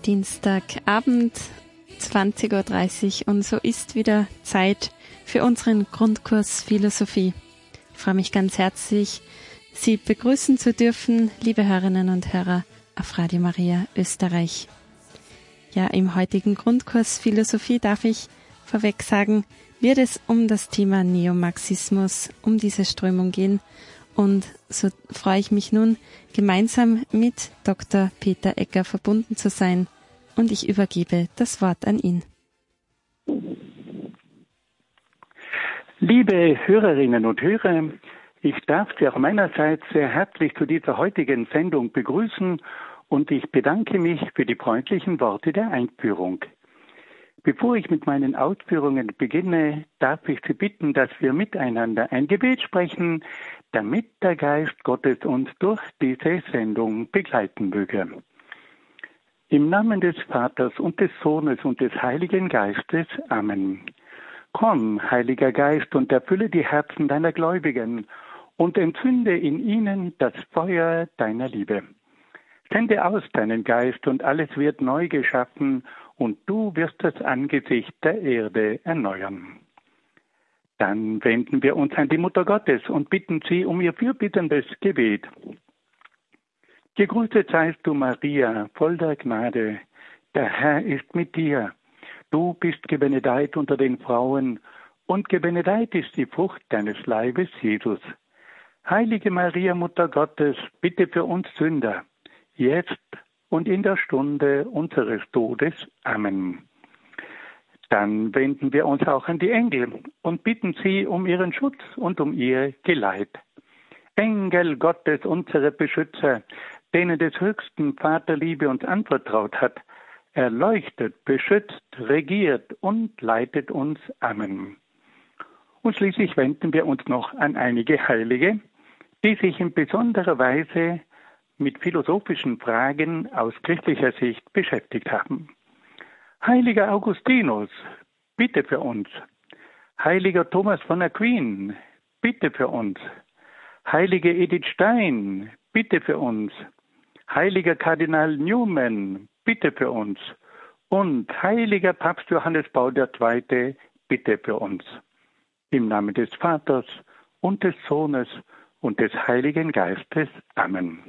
Dienstagabend, 20:30 Uhr, und so ist wieder Zeit für unseren Grundkurs Philosophie. Ich freue mich ganz herzlich, Sie begrüßen zu dürfen, liebe Hörerinnen und Hörer auf Radio Maria Österreich. Ja, im heutigen Grundkurs Philosophie darf ich vorweg sagen, wird es um das Thema Neomarxismus, um diese Strömung gehen. Und so freue ich mich nun, gemeinsam mit Dr. Peter Egger verbunden zu sein. Und ich übergebe das Wort an ihn. Liebe Hörerinnen und Hörer, ich darf Sie auch meinerseits sehr herzlich zu dieser heutigen Sendung begrüßen und ich bedanke mich für die freundlichen Worte der Einführung. Bevor ich mit meinen Ausführungen beginne, darf ich Sie bitten, dass wir miteinander ein Gebet sprechen, damit der Geist Gottes uns durch diese Sendung begleiten möge. Im Namen des Vaters und des Sohnes und des Heiligen Geistes. Amen. Komm, Heiliger Geist, und erfülle die Herzen deiner Gläubigen und entzünde in ihnen das Feuer deiner Liebe. Sende aus deinen Geist und alles wird neu geschaffen und du wirst das Angesicht der Erde erneuern. Dann wenden wir uns an die Mutter Gottes und bitten sie um ihr fürbittendes Gebet. Gegrüßet seist du, Maria, voll der Gnade. Der Herr ist mit dir. Du bist gebenedeit unter den Frauen und gebenedeit ist die Frucht deines Leibes, Jesus. Heilige Maria, Mutter Gottes, bitte für uns Sünder, jetzt und in der Stunde unseres Todes. Amen. Dann wenden wir uns auch an die Engel und bitten sie um ihren Schutz und um ihr Geleit. Engel Gottes, unsere Beschützer, denen des höchsten Vaterliebe uns anvertraut hat, erleuchtet, beschützt, regiert und leitet uns. Amen. Und schließlich wenden wir uns noch an einige Heilige, die sich in besonderer Weise mit philosophischen Fragen aus christlicher Sicht beschäftigt haben. Heiliger Augustinus, bitte für uns. Heiliger Thomas von Aquin, bitte für uns. Heilige Edith Stein, bitte für uns. Heiliger Kardinal Newman, bitte für uns. Und heiliger Papst Johannes Paul II., bitte für uns. Im Namen des Vaters und des Sohnes und des Heiligen Geistes. Amen.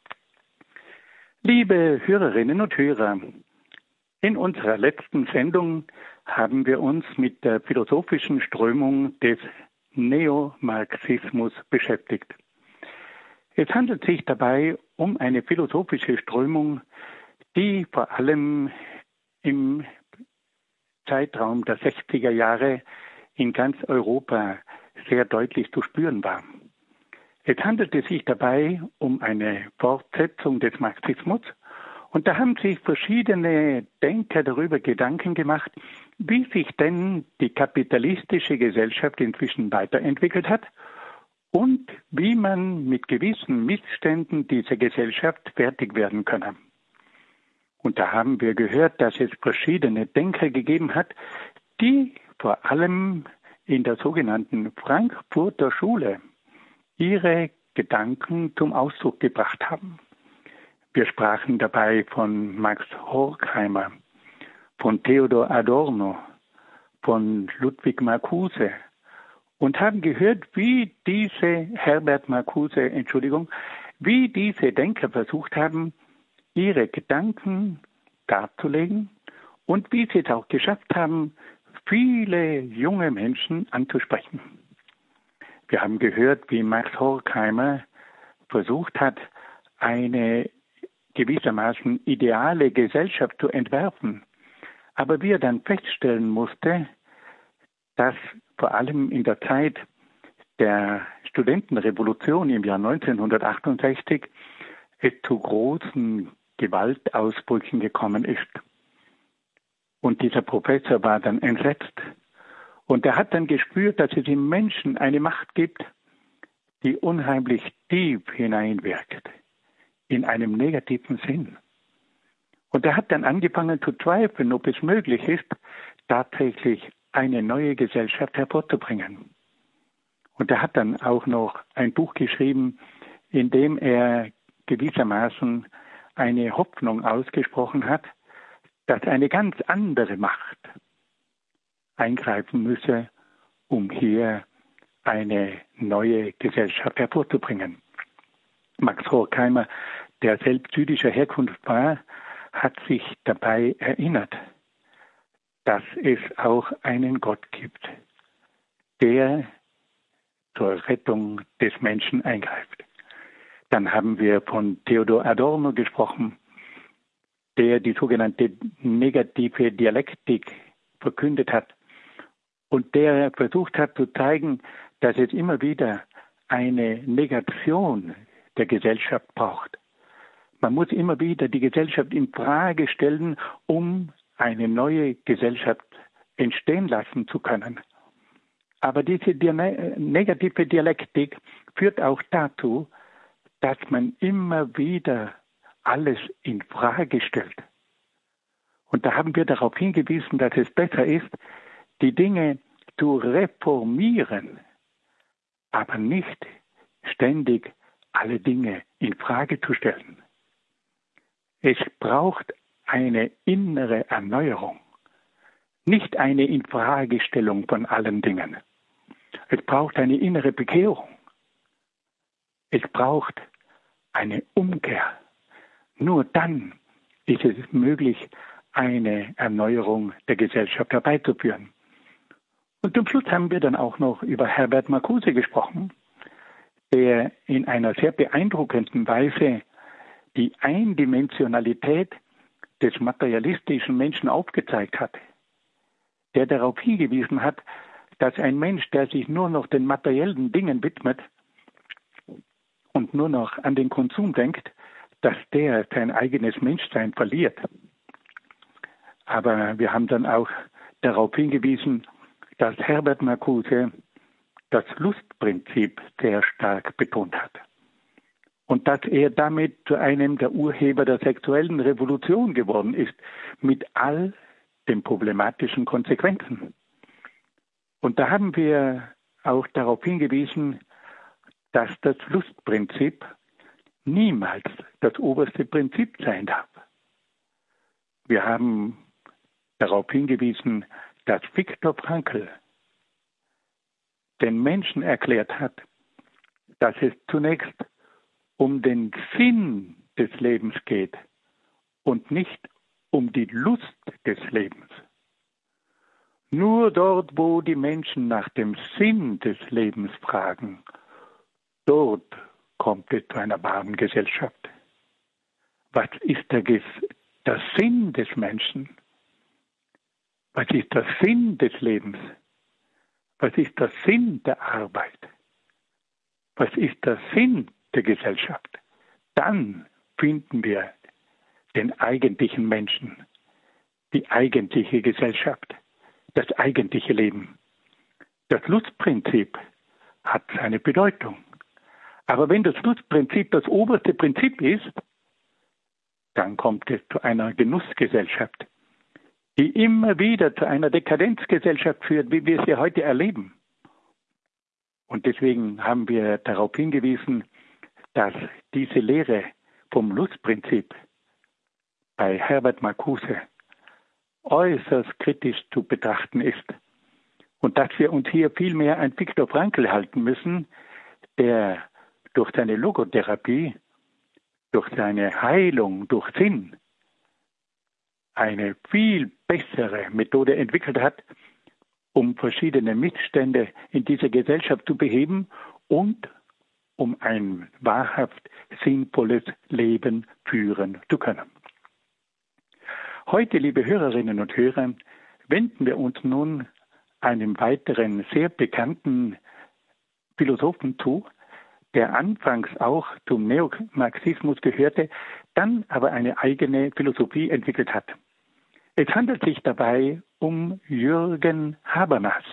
Liebe Hörerinnen und Hörer, in unserer letzten Sendung haben wir uns mit der philosophischen Strömung des Neomarxismus beschäftigt. Es handelt sich dabei um eine philosophische Strömung, die vor allem im Zeitraum der 60er Jahre in ganz Europa sehr deutlich zu spüren war. Es handelte sich dabei um eine Fortsetzung des Marxismus und da haben sich verschiedene Denker darüber Gedanken gemacht, wie sich denn die kapitalistische Gesellschaft inzwischen weiterentwickelt hat und wie man mit gewissen Missständen dieser Gesellschaft fertig werden könne. Und da haben wir gehört, dass es verschiedene Denker gegeben hat, die vor allem in der sogenannten Frankfurter Schule ihre Gedanken zum Ausdruck gebracht haben. Wir sprachen dabei von Max Horkheimer, von Theodor Adorno, von Ludwig Marcuse und haben gehört, wie diese Denker versucht haben, ihre Gedanken darzulegen und wie sie es auch geschafft haben, viele junge Menschen anzusprechen. Wir haben gehört, wie Max Horkheimer versucht hat, eine gewissermaßen ideale Gesellschaft zu entwerfen. Aber wie er dann feststellen musste, dass vor allem in der Zeit der Studentenrevolution im Jahr 1968 es zu großen Gewaltausbrüchen gekommen ist. Und dieser Professor war dann entsetzt. Und er hat dann gespürt, dass es im Menschen eine Macht gibt, die unheimlich tief hineinwirkt, in einem negativen Sinn. Und er hat dann angefangen zu zweifeln, ob es möglich ist, tatsächlich eine neue Gesellschaft hervorzubringen. Und er hat dann auch noch ein Buch geschrieben, in dem er gewissermaßen eine Hoffnung ausgesprochen hat, dass eine ganz andere Macht eingreifen müsse, um hier eine neue Gesellschaft hervorzubringen. Max Horkheimer, der selbst jüdischer Herkunft war, hat sich dabei erinnert, dass es auch einen Gott gibt, der zur Rettung des Menschen eingreift. Dann haben wir von Theodor Adorno gesprochen, der die sogenannte negative Dialektik verkündet hat und der versucht hat zu zeigen, dass es immer wieder eine Negation der Gesellschaft braucht. Man muss immer wieder die Gesellschaft in Frage stellen, um eine neue Gesellschaft entstehen lassen zu können. Aber diese negative Dialektik führt auch dazu, dass man immer wieder alles in Frage stellt. Und da haben wir darauf hingewiesen, dass es besser ist, die Dinge zu reformieren, aber nicht ständig alle Dinge in Frage zu stellen. Es braucht eine innere Erneuerung, nicht eine Infragestellung von allen Dingen. Es braucht eine innere Bekehrung. Es braucht eine Umkehr. Nur dann ist es möglich, eine Erneuerung der Gesellschaft herbeizuführen. Und zum Schluss haben wir dann auch noch über Herbert Marcuse gesprochen, der in einer sehr beeindruckenden Weise die Eindimensionalität des materialistischen Menschen aufgezeigt hat, der darauf hingewiesen hat, dass ein Mensch, der sich nur noch den materiellen Dingen widmet und nur noch an den Konsum denkt, dass der sein eigenes Menschsein verliert. Aber wir haben dann auch darauf hingewiesen, dass Herbert Marcuse das Lustprinzip sehr stark betont hat. Und dass er damit zu einem der Urheber der sexuellen Revolution geworden ist, mit all den problematischen Konsequenzen. Und da haben wir auch darauf hingewiesen, dass das Lustprinzip niemals das oberste Prinzip sein darf. Wir haben darauf hingewiesen, dass Viktor Frankl den Menschen erklärt hat, dass es zunächst um den Sinn des Lebens geht und nicht um die Lust des Lebens. Nur dort, wo die Menschen nach dem Sinn des Lebens fragen, dort kommt es zu einer wahren Gesellschaft. Was ist der Sinn des Menschen? Was ist der Sinn des Lebens? Was ist der Sinn der Arbeit? Was ist der Sinn der Gesellschaft? Dann finden wir den eigentlichen Menschen, die eigentliche Gesellschaft, das eigentliche Leben. Das Lustprinzip hat seine Bedeutung. Aber wenn das Lustprinzip das oberste Prinzip ist, dann kommt es zu einer Genussgesellschaft, die immer wieder zu einer Dekadenzgesellschaft führt, wie wir sie heute erleben. Und deswegen haben wir darauf hingewiesen, dass diese Lehre vom Lustprinzip bei Herbert Marcuse äußerst kritisch zu betrachten ist und dass wir uns hier viel mehr an Viktor Frankl halten müssen, der durch seine Logotherapie, durch seine Heilung, durch Sinn eine viel bessere Methode entwickelt hat, um verschiedene Missstände in dieser Gesellschaft zu beheben und um ein wahrhaft sinnvolles Leben führen zu können. Heute, liebe Hörerinnen und Hörer, wenden wir uns nun einem weiteren sehr bekannten Philosophen zu, der anfangs auch zum Neomarxismus gehörte, dann aber eine eigene Philosophie entwickelt hat. Es handelt sich dabei um Jürgen Habermas,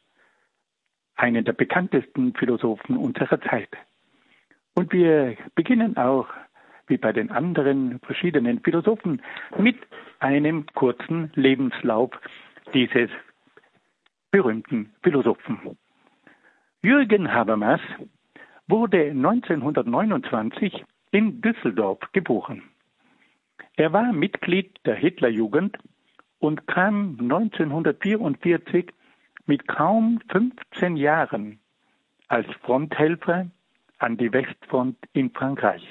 einen der bekanntesten Philosophen unserer Zeit. Und wir beginnen auch, wie bei den anderen verschiedenen Philosophen, mit einem kurzen Lebenslauf dieses berühmten Philosophen. Jürgen Habermas wurde 1929 in Düsseldorf geboren. Er war Mitglied der Hitlerjugend und kam 1944 mit kaum 15 Jahren als Fronthelfer an die Westfront in Frankreich.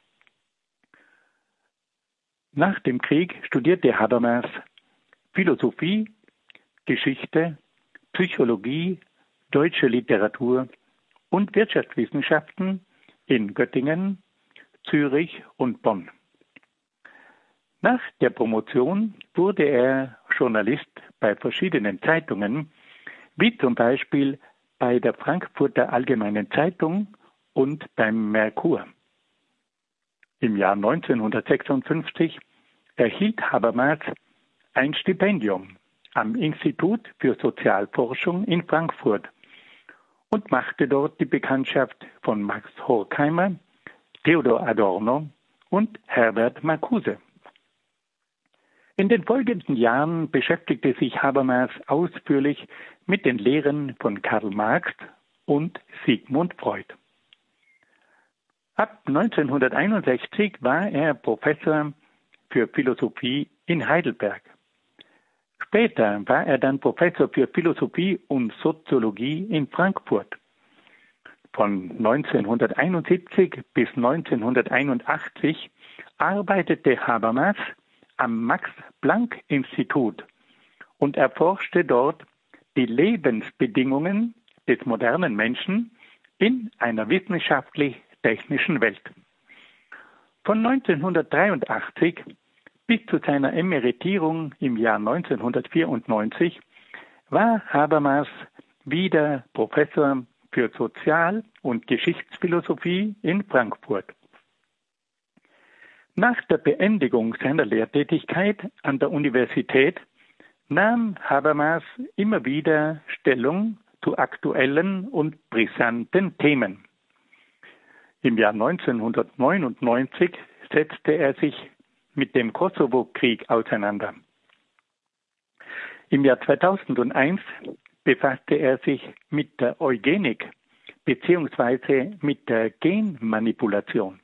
Nach dem Krieg studierte Habermas Philosophie, Geschichte, Psychologie, deutsche Literatur und Wirtschaftswissenschaften in Göttingen, Zürich und Bonn. Nach der Promotion wurde er Journalist bei verschiedenen Zeitungen, wie zum Beispiel bei der Frankfurter Allgemeinen Zeitung und beim Merkur. Im Jahr 1956 erhielt Habermas ein Stipendium am Institut für Sozialforschung in Frankfurt und machte dort die Bekanntschaft von Max Horkheimer, Theodor Adorno und Herbert Marcuse. In den folgenden Jahren beschäftigte sich Habermas ausführlich mit den Lehren von Karl Marx und Sigmund Freud. Ab 1961 war er Professor für Philosophie in Heidelberg. Später war er dann Professor für Philosophie und Soziologie in Frankfurt. Von 1971 bis 1981 arbeitete Habermas am Max-Planck-Institut und erforschte dort die Lebensbedingungen des modernen Menschen in einer wissenschaftlich-technischen Welt. Von 1983 bis zu seiner Emeritierung im Jahr 1994 war Habermas wieder Professor für Sozial- und Geschichtsphilosophie in Frankfurt. Nach der Beendigung seiner Lehrtätigkeit an der Universität nahm Habermas immer wieder Stellung zu aktuellen und brisanten Themen. Im Jahr 1999 setzte er sich mit dem Kosovo-Krieg auseinander. Im Jahr 2001 befasste er sich mit der Eugenik bzw. mit der Genmanipulation.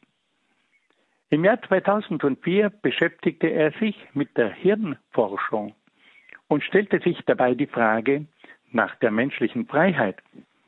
Im Jahr 2004 beschäftigte er sich mit der Hirnforschung und stellte sich dabei die Frage nach der menschlichen Freiheit.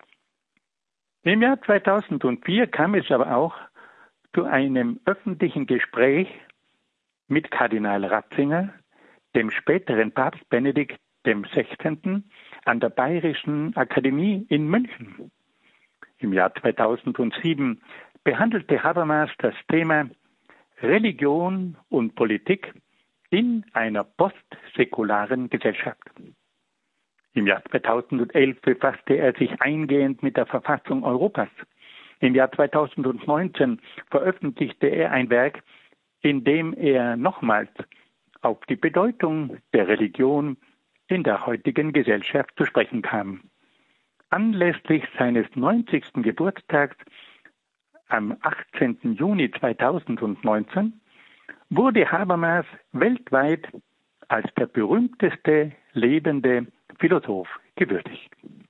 Im Jahr 2004 kam es aber auch zu einem öffentlichen Gespräch mit Kardinal Ratzinger, dem späteren Papst Benedikt XVI., an der Bayerischen Akademie in München. Im Jahr 2007 behandelte Habermas das Thema Religion und Politik in einer postsäkularen Gesellschaft. Im Jahr 2011 befasste er sich eingehend mit der Verfassung Europas. Im Jahr 2019 veröffentlichte er ein Werk, in dem er nochmals auf die Bedeutung der Religion in der heutigen Gesellschaft zu sprechen kam. Anlässlich seines 90. Geburtstags am 18. Juni 2019 wurde Habermas weltweit als der berühmteste lebende Philosoph gewürdigt.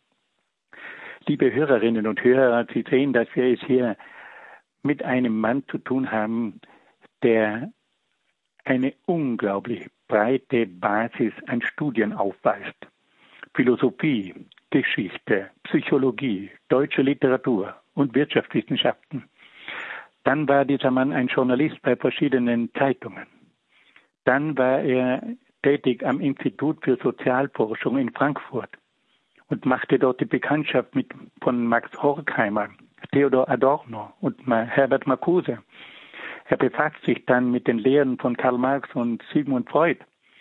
Liebe Hörerinnen und Hörer, Sie sehen, dass wir es hier mit einem Mann zu tun haben, der eine unglaublich breite Basis an Studien aufweist. Philosophie, Geschichte, Psychologie, deutsche Literatur und Wirtschaftswissenschaften. Dann war dieser Mann ein Journalist bei verschiedenen Zeitungen. Dann war er tätig am Institut für Sozialforschung in Frankfurt und machte dort die Bekanntschaft von Max Horkheimer, Theodor Adorno und Herbert Marcuse. Er befasst sich dann mit den Lehren von Karl Marx und Sigmund Freud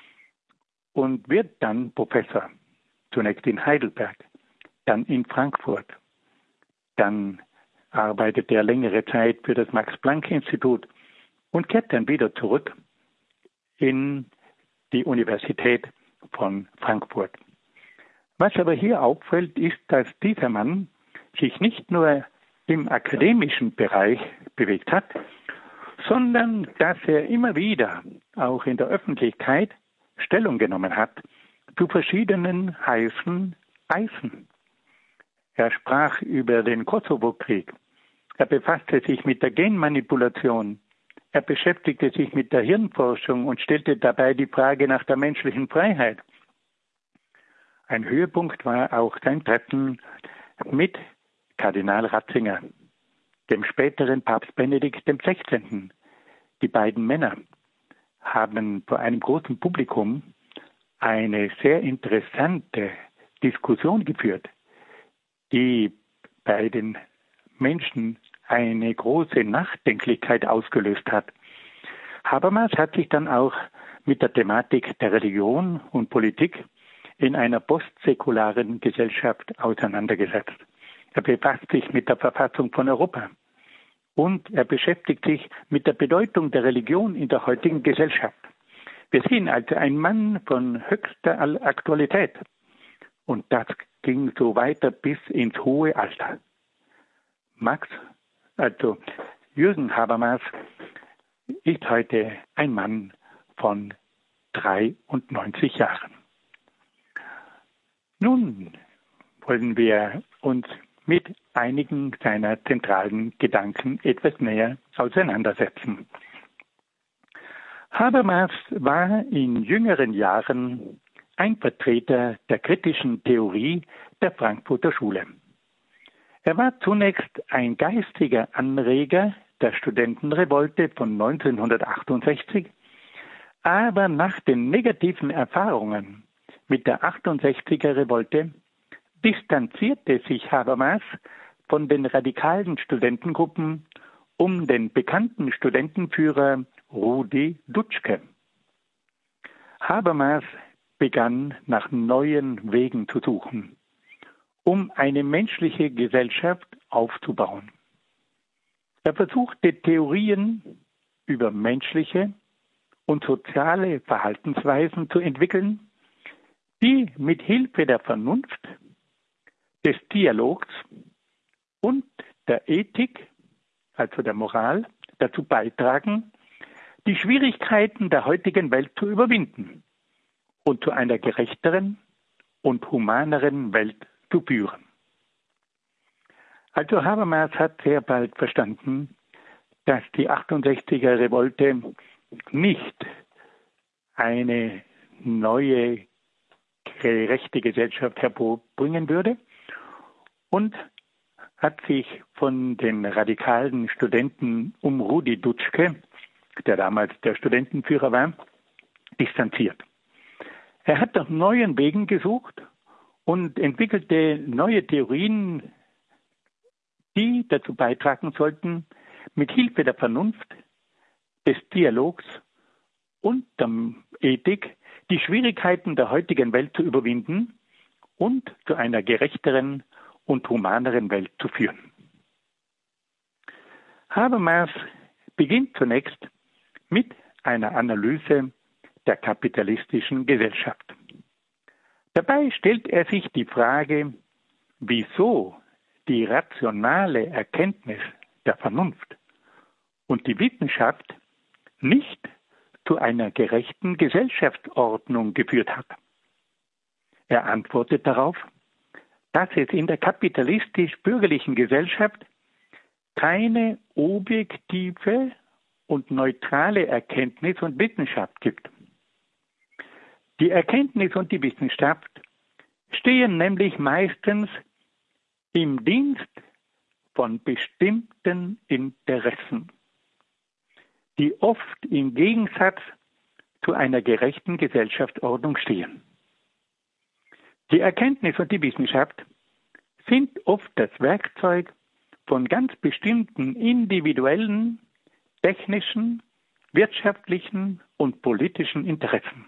und wird dann Professor, zunächst in Heidelberg, dann in Frankfurt. Dann arbeitet er längere Zeit für das Max-Planck-Institut und kehrt dann wieder zurück in die Universität von Frankfurt. Was aber hier auffällt, ist, dass dieser Mann sich nicht nur im akademischen Bereich bewegt hat, sondern dass er immer wieder auch in der Öffentlichkeit Stellung genommen hat zu verschiedenen heißen Eisen. Er sprach über den Kosovo-Krieg. Er befasste sich mit der Genmanipulation. er beschäftigte sich mit der Hirnforschung und stellte dabei die Frage nach der menschlichen Freiheit. Ein Höhepunkt war auch sein Treffen mit Kardinal Ratzinger, dem späteren Papst Benedikt XVI. Die beiden Männer haben vor einem großen Publikum eine sehr interessante Diskussion geführt, die bei den Menschen eine große Nachdenklichkeit ausgelöst hat. Habermas hat sich dann auch mit der Thematik der Religion und Politik in einer postsäkularen Gesellschaft auseinandergesetzt. Er befasst sich mit der Verfassung von Europa und er beschäftigt sich mit der Bedeutung der Religion in der heutigen Gesellschaft. Wir sehen also einen Mann von höchster Aktualität und das ging so weiter bis ins hohe Alter. Jürgen Habermas ist heute ein Mann von 93 Jahren. Nun wollen wir uns mit einigen seiner zentralen Gedanken etwas näher auseinandersetzen. Habermas war in jüngeren Jahren ein Vertreter der kritischen Theorie der Frankfurter Schule. Er war zunächst ein geistiger Anreger der Studentenrevolte von 1968, aber nach den negativen Erfahrungen mit der 68er Revolte distanzierte sich Habermas von den radikalen Studentengruppen um den bekannten Studentenführer Rudi Dutschke. Habermas begann nach neuen Wegen zu suchen, um eine menschliche Gesellschaft aufzubauen. Er versuchte Theorien über menschliche und soziale Verhaltensweisen zu entwickeln, die mit Hilfe der Vernunft, des Dialogs und der Ethik, also der Moral, dazu beitragen, die Schwierigkeiten der heutigen Welt zu überwinden und zu einer gerechteren und humaneren Welt zu führen. Also Habermas hat sehr bald verstanden, dass die 68er Revolte nicht eine neue, gerechte Gesellschaft hervorbringen würde und hat sich von den radikalen Studenten um Rudi Dutschke, der damals der Studentenführer war, distanziert. Er hat nach neuen Wegen gesucht und entwickelte neue Theorien, die dazu beitragen sollten, mit Hilfe der Vernunft, des Dialogs und der Ethik die Schwierigkeiten der heutigen Welt zu überwinden und zu einer gerechteren und humaneren Welt zu führen. Habermas beginnt zunächst mit einer Analyse der kapitalistischen Gesellschaft. Dabei stellt er sich die Frage, wieso die rationale Erkenntnis der Vernunft und die Wissenschaft nicht zu einer gerechten Gesellschaftsordnung geführt hat. Er antwortet darauf, dass es in der kapitalistisch-bürgerlichen Gesellschaft keine objektive und neutrale Erkenntnis und Wissenschaft gibt. Die Erkenntnis und die Wissenschaft stehen nämlich meistens im Dienst von bestimmten Interessen, die oft im Gegensatz zu einer gerechten Gesellschaftsordnung stehen. Die Erkenntnis und die Wissenschaft sind oft das Werkzeug von ganz bestimmten individuellen, technischen, wirtschaftlichen und politischen Interessen.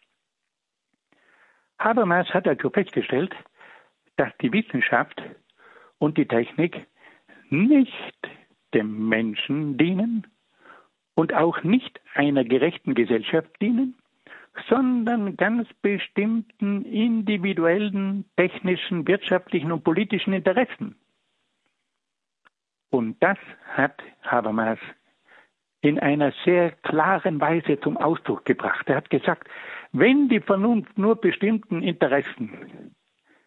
Habermas hat also festgestellt, dass die Wissenschaft und die Technik nicht dem Menschen dienen und auch nicht einer gerechten Gesellschaft dienen, sondern ganz bestimmten individuellen, technischen, wirtschaftlichen und politischen Interessen. Und das hat Habermas in einer sehr klaren Weise zum Ausdruck gebracht. Er hat gesagt, wenn die Vernunft nur bestimmten Interessen,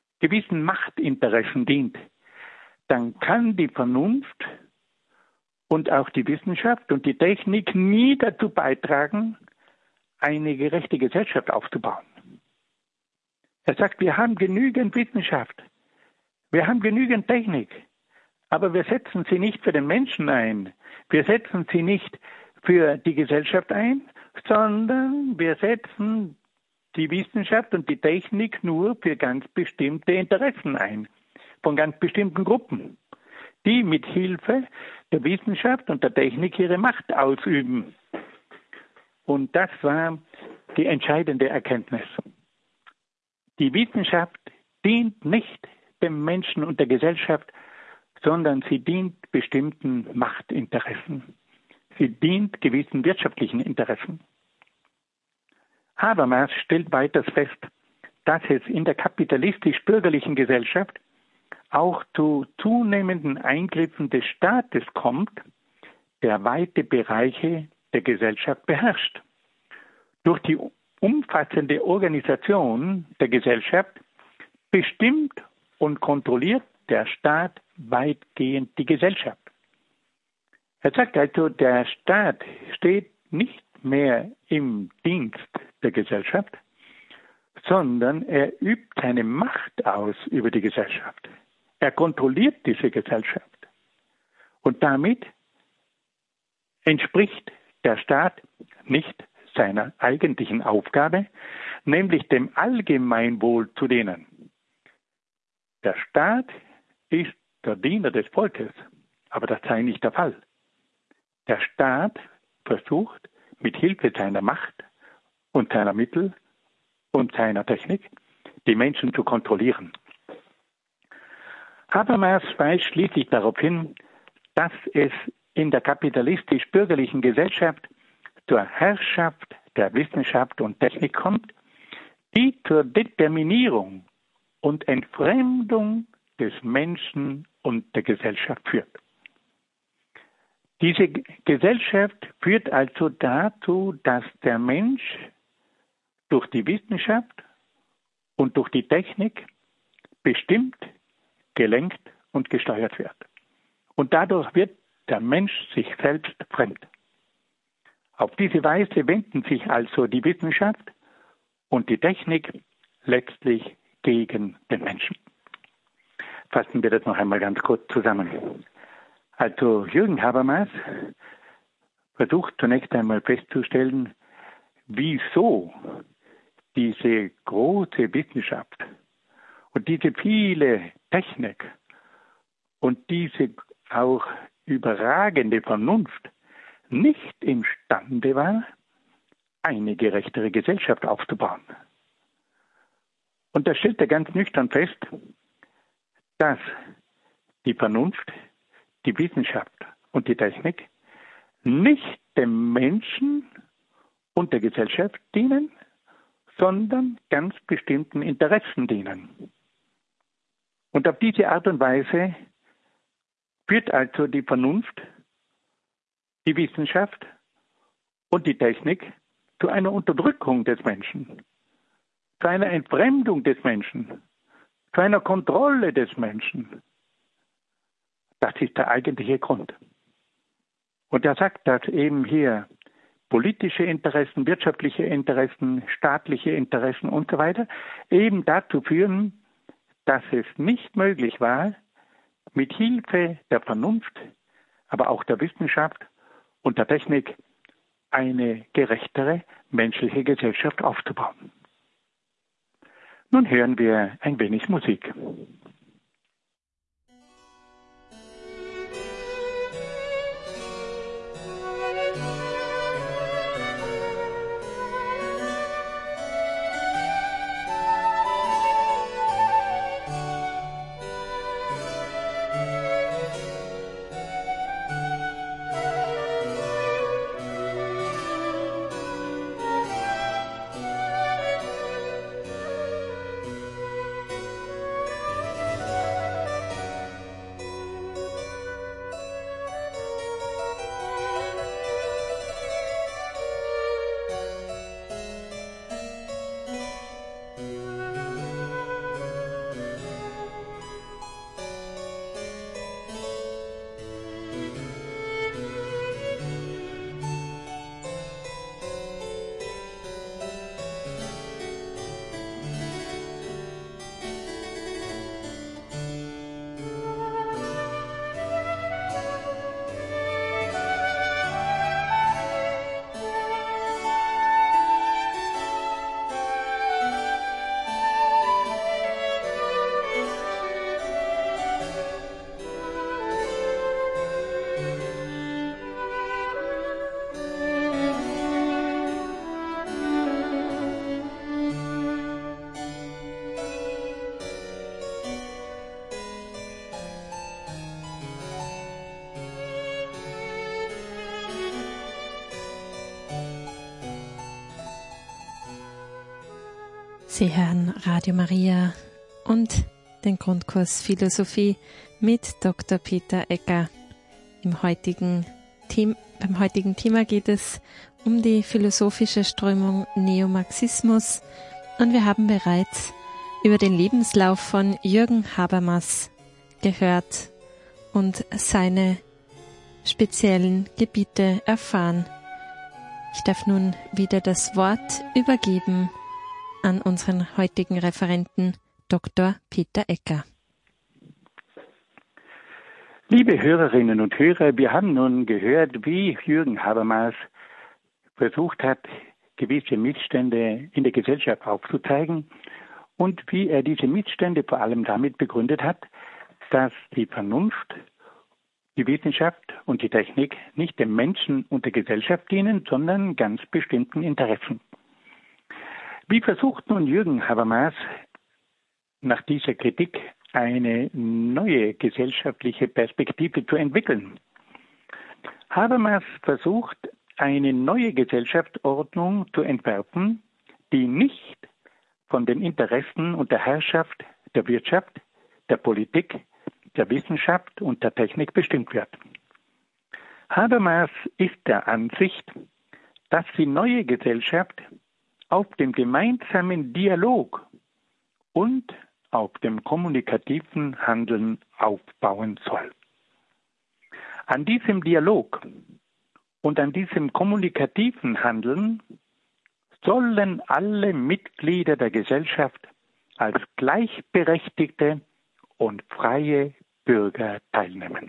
gewissen Machtinteressen dient, dann kann die Vernunft und auch die Wissenschaft und die Technik nie dazu beitragen, eine gerechte Gesellschaft aufzubauen. Er sagt, wir haben genügend Wissenschaft, wir haben genügend Technik, aber wir setzen sie nicht für den Menschen ein, wir setzen sie nicht für die Gesellschaft ein, sondern wir setzen die Wissenschaft und die Technik nur für ganz bestimmte Interessen ein, von ganz bestimmten Gruppen, die mit Hilfe der Wissenschaft und der Technik ihre Macht ausüben. Und das war die entscheidende Erkenntnis. Die Wissenschaft dient nicht dem Menschen und der Gesellschaft, sondern sie dient bestimmten Machtinteressen. Sie dient gewissen wirtschaftlichen Interessen. Habermas stellt weiters fest, dass es in der kapitalistisch-bürgerlichen Gesellschaft auch zu zunehmenden Eingriffen des Staates kommt, der weite Bereiche der Gesellschaft beherrscht. Durch die umfassende Organisation der Gesellschaft bestimmt und kontrolliert der Staat weitgehend die Gesellschaft. Er sagt also, der Staat steht nicht mehr im Dienst der Gesellschaft, sondern er übt seine Macht aus über die Gesellschaft. Er kontrolliert diese Gesellschaft. Und damit entspricht der Staat nicht seiner eigentlichen Aufgabe, nämlich dem Allgemeinwohl zu dienen. Der Staat ist der Diener des Volkes, aber das sei nicht der Fall. Der Staat versucht, mit Hilfe seiner Macht und seiner Mittel und seiner Technik die Menschen zu kontrollieren. Habermas weist schließlich darauf hin, dass es in der kapitalistisch-bürgerlichen Gesellschaft zur Herrschaft der Wissenschaft und Technik kommt, die zur Determinierung und Entfremdung des Menschen und der Gesellschaft führt. Diese Gesellschaft führt also dazu, dass der Mensch durch die Wissenschaft und durch die Technik bestimmt, gelenkt und gesteuert wird. Und dadurch wird der Mensch sich selbst fremd. Auf diese Weise wenden sich also die Wissenschaft und die Technik letztlich gegen den Menschen. Fassen wir das noch einmal ganz kurz zusammen. Also Jürgen Habermas versucht zunächst einmal festzustellen, wieso diese große Wissenschaft und diese viele Technik und diese auch überragende Vernunft nicht imstande war, eine gerechtere Gesellschaft aufzubauen. Und da stellt er ganz nüchtern fest, dass die Vernunft, die Wissenschaft und die Technik nicht dem Menschen und der Gesellschaft dienen, sondern ganz bestimmten Interessen dienen. Und auf diese Art und Weise führt also die Vernunft, die Wissenschaft und die Technik zu einer Unterdrückung des Menschen, zu einer Entfremdung des Menschen, zu einer Kontrolle des Menschen. Das ist der eigentliche Grund. Und er sagt, dass eben hier politische Interessen, wirtschaftliche Interessen, staatliche Interessen und so weiter eben dazu führen, dass es nicht möglich war, mit Hilfe der Vernunft, aber auch der Wissenschaft und der Technik eine gerechtere menschliche Gesellschaft aufzubauen. Nun hören wir ein wenig Musik. Sie hören Radio Maria und den Grundkurs Philosophie mit Dr. Peter Egger. Beim heutigen Thema geht es um die philosophische Strömung Neomarxismus und wir haben bereits über den Lebenslauf von Jürgen Habermas gehört und seine speziellen Gebiete erfahren. Ich darf nun wieder das Wort übergeben an unseren heutigen Referenten Dr. Peter Egger. Liebe Hörerinnen und Hörer, wir haben nun gehört, wie Jürgen Habermas versucht hat, gewisse Missstände in der Gesellschaft aufzuzeigen und wie er diese Missstände vor allem damit begründet hat, dass die Vernunft, die Wissenschaft und die Technik nicht dem Menschen und der Gesellschaft dienen, sondern ganz bestimmten Interessen. Wie versucht nun Jürgen Habermas nach dieser Kritik eine neue gesellschaftliche Perspektive zu entwickeln? Habermas versucht, eine neue Gesellschaftsordnung zu entwerfen, die nicht von den Interessen und der Herrschaft der Wirtschaft, der Politik, der Wissenschaft und der Technik bestimmt wird. Habermas ist der Ansicht, dass die neue Gesellschaft auf dem gemeinsamen Dialog und auf dem kommunikativen Handeln aufbauen soll. An diesem Dialog und an diesem kommunikativen Handeln sollen alle Mitglieder der Gesellschaft als gleichberechtigte und freie Bürger teilnehmen.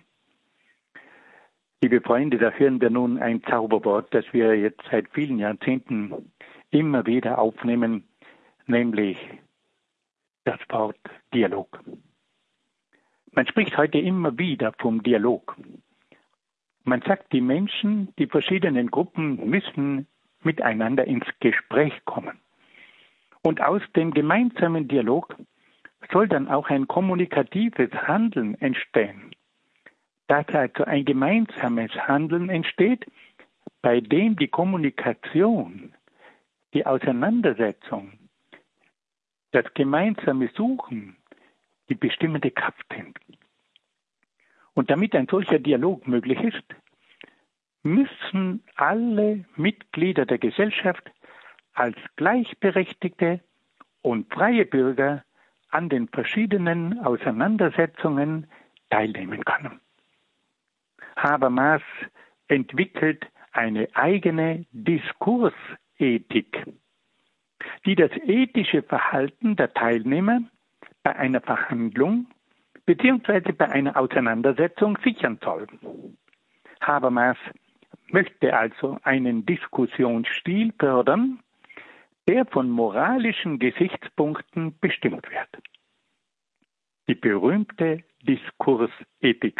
Liebe Freunde, da hören wir nun ein Zauberwort, das wir jetzt seit vielen Jahrzehnten immer wieder aufnehmen, nämlich das Wort Dialog. Man spricht heute immer wieder vom Dialog. Man sagt, die Menschen, die verschiedenen Gruppen müssen miteinander ins Gespräch kommen. Und aus dem gemeinsamen Dialog soll dann auch ein kommunikatives Handeln entstehen. Dass also ein gemeinsames Handeln entsteht, bei dem die Kommunikation, die Auseinandersetzung, das gemeinsame Suchen die bestimmende Kraft sind. Und damit ein solcher Dialog möglich ist, müssen alle Mitglieder der Gesellschaft als gleichberechtigte und freie Bürger an den verschiedenen Auseinandersetzungen teilnehmen können. Habermas entwickelt eine eigene Diskursethik, die das ethische Verhalten der Teilnehmer bei einer Verhandlung bzw. bei einer Auseinandersetzung sichern soll. Habermas möchte also einen Diskussionsstil fördern, der von moralischen Gesichtspunkten bestimmt wird. Die berühmte Diskursethik.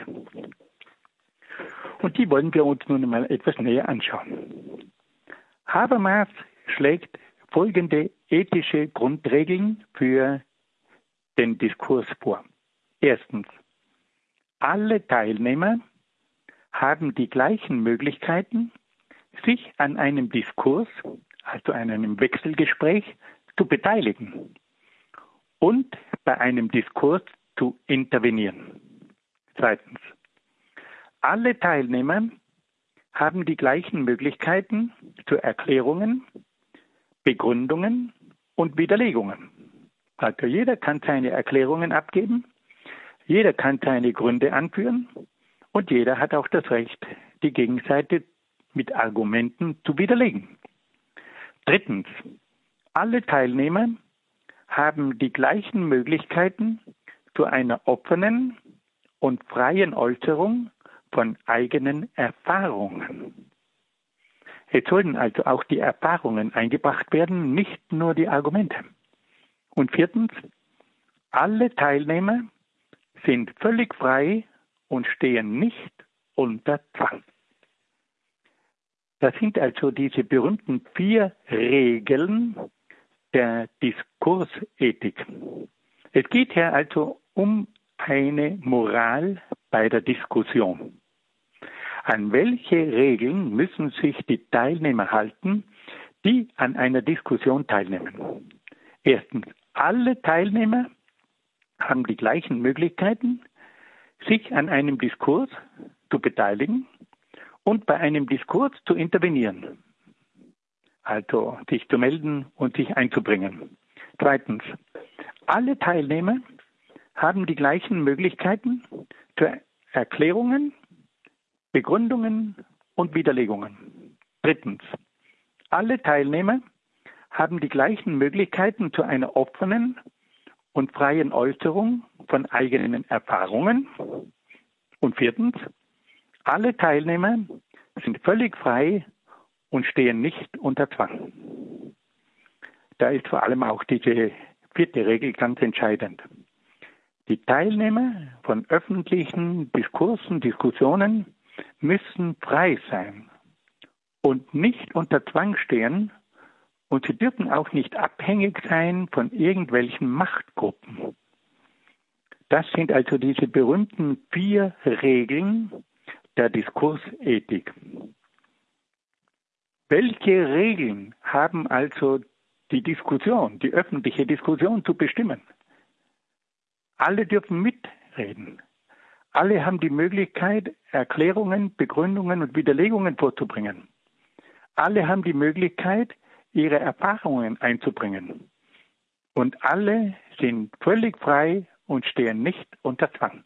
Und die wollen wir uns nun mal etwas näher anschauen. Habermas schlägt folgende ethische Grundregeln für den Diskurs vor. Erstens, alle Teilnehmer haben die gleichen Möglichkeiten, sich an einem Diskurs, also an einem Wechselgespräch, zu beteiligen und bei einem Diskurs zu intervenieren. Zweitens, alle Teilnehmer haben die gleichen Möglichkeiten zu Erklärungen, Begründungen und Widerlegungen. Also jeder kann seine Erklärungen abgeben, jeder kann seine Gründe anführen und jeder hat auch das Recht, die Gegenseite mit Argumenten zu widerlegen. Drittens, alle Teilnehmer haben die gleichen Möglichkeiten zu einer offenen und freien Äußerung von eigenen Erfahrungen. Es sollten also auch die Erfahrungen eingebracht werden, nicht nur die Argumente. Und viertens, alle Teilnehmer sind völlig frei und stehen nicht unter Zwang. Das sind also diese berühmten 4 Regeln der Diskursethik. Es geht hier also um eine Moral bei der Diskussion. An welche Regeln müssen sich die Teilnehmer halten, die an einer Diskussion teilnehmen? Erstens, alle Teilnehmer haben die gleichen Möglichkeiten, sich an einem Diskurs zu beteiligen und bei einem Diskurs zu intervenieren. Also sich zu melden und sich einzubringen. Zweitens, alle Teilnehmer haben die gleichen Möglichkeiten für Erklärungen, Begründungen und Widerlegungen. Drittens, alle Teilnehmer haben die gleichen Möglichkeiten zu einer offenen und freien Äußerung von eigenen Erfahrungen. Und viertens, alle Teilnehmer sind völlig frei und stehen nicht unter Zwang. Da ist vor allem auch diese vierte Regel ganz entscheidend. Die Teilnehmer von öffentlichen Diskursen, Diskussionen müssen frei sein und nicht unter Zwang stehen, und sie dürfen auch nicht abhängig sein von irgendwelchen Machtgruppen. Das sind also diese berühmten 4 Regeln der Diskursethik. Welche Regeln haben also die Diskussion, die öffentliche Diskussion zu bestimmen? Alle dürfen mitreden. Alle haben die Möglichkeit, Erklärungen, Begründungen und Widerlegungen vorzubringen. Alle haben die Möglichkeit, ihre Erfahrungen einzubringen. Und alle sind völlig frei und stehen nicht unter Zwang.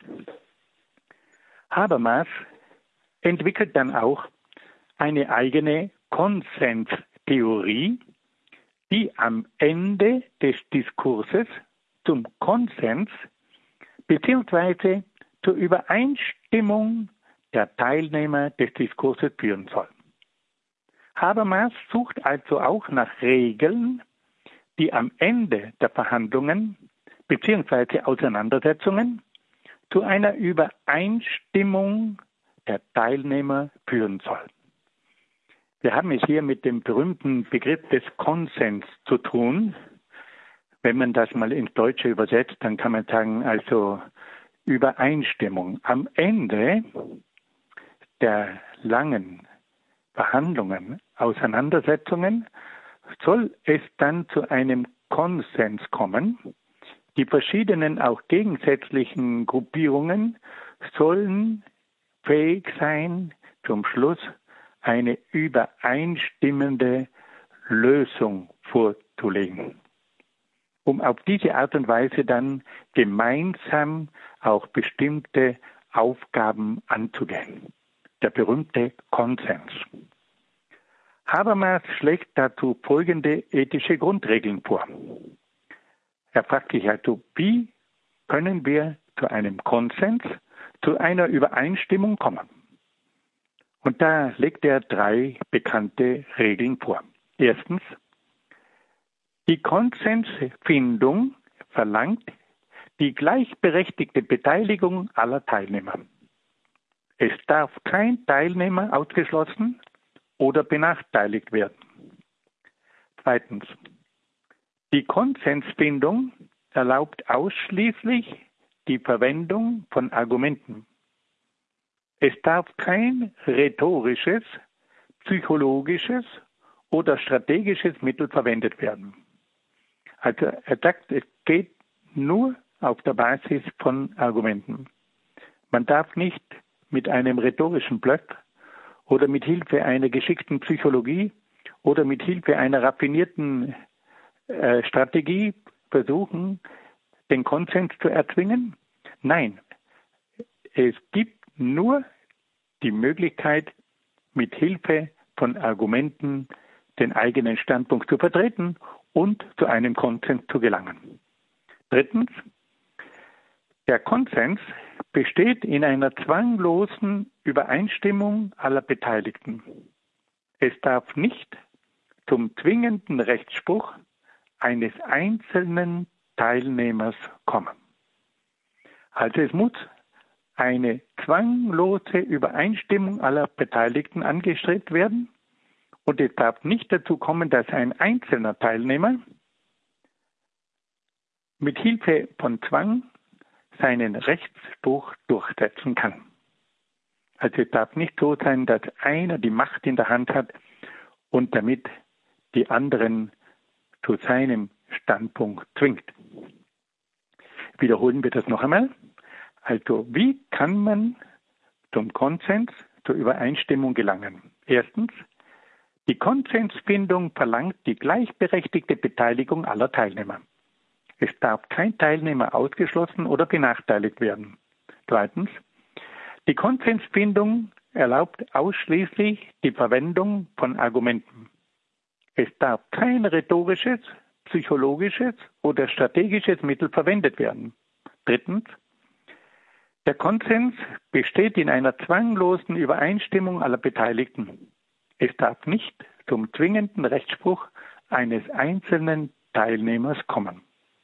Habermas entwickelt dann auch eine eigene Konsenstheorie, die am Ende des Diskurses zum Konsens bzw. zur Übereinstimmung der Teilnehmer des Diskurses führen soll. Habermas sucht also auch nach Regeln, die am Ende der Verhandlungen bzw. Auseinandersetzungen zu einer Übereinstimmung der Teilnehmer führen soll. Wir haben es hier mit dem berühmten Begriff des Konsens zu tun. Wenn man das mal ins Deutsche übersetzt, dann kann man sagen, also Übereinstimmung. Am Ende der langen Verhandlungen, Auseinandersetzungen, soll es dann zu einem Konsens kommen. Die verschiedenen, auch gegensätzlichen Gruppierungen sollen fähig sein, zum Schluss eine übereinstimmende Lösung vorzulegen, um auf diese Art und Weise dann gemeinsam auch bestimmte Aufgaben anzugehen. Der berühmte Konsens. Habermas schlägt dazu folgende ethische Grundregeln vor. Er fragt sich also, wie können wir zu einem Konsens, zu einer Übereinstimmung kommen? Und da legt er 3 bekannte Regeln vor. Erstens, die Konsensfindung verlangt die gleichberechtigte Beteiligung aller Teilnehmer. Es darf kein Teilnehmer ausgeschlossen oder benachteiligt werden. Zweitens, die Konsensfindung erlaubt ausschließlich die Verwendung von Argumenten. Es darf kein rhetorisches, psychologisches oder strategisches Mittel verwendet werden. Also er sagt, es geht nur auf der Basis von Argumenten. Man darf nicht mit einem rhetorischen Bluff oder mit Hilfe einer geschickten Psychologie oder mit Hilfe einer raffinierten Strategie versuchen, den Konsens zu erzwingen. Nein, es gibt nur die Möglichkeit, mit Hilfe von Argumenten den eigenen Standpunkt zu vertreten und zu einem Konsens zu gelangen. Drittens, der Konsens besteht in einer zwanglosen Übereinstimmung aller Beteiligten. Es darf nicht zum zwingenden Rechtsspruch eines einzelnen Teilnehmers kommen. Also es muss eine zwanglose Übereinstimmung aller Beteiligten angestrebt werden und es darf nicht dazu kommen, dass ein einzelner Teilnehmer mit Hilfe von Zwang seinen Rechtsspruch durchsetzen kann. Also es darf nicht so sein, dass einer die Macht in der Hand hat und damit die anderen zu seinem Standpunkt zwingt. Wiederholen wir das noch einmal. Also, wie kann man zum Konsens, zur Übereinstimmung gelangen? Erstens, die Konsensfindung verlangt die gleichberechtigte Beteiligung aller Teilnehmer. Es darf kein Teilnehmer ausgeschlossen oder benachteiligt werden. Zweitens, die Konsensfindung erlaubt ausschließlich die Verwendung von Argumenten. Es darf kein rhetorisches, psychologisches oder strategisches Mittel verwendet werden. Drittens, der Konsens besteht in einer zwanglosen Übereinstimmung aller Beteiligten. Es darf nicht zum zwingenden Rechtsspruch eines einzelnen Teilnehmers kommen.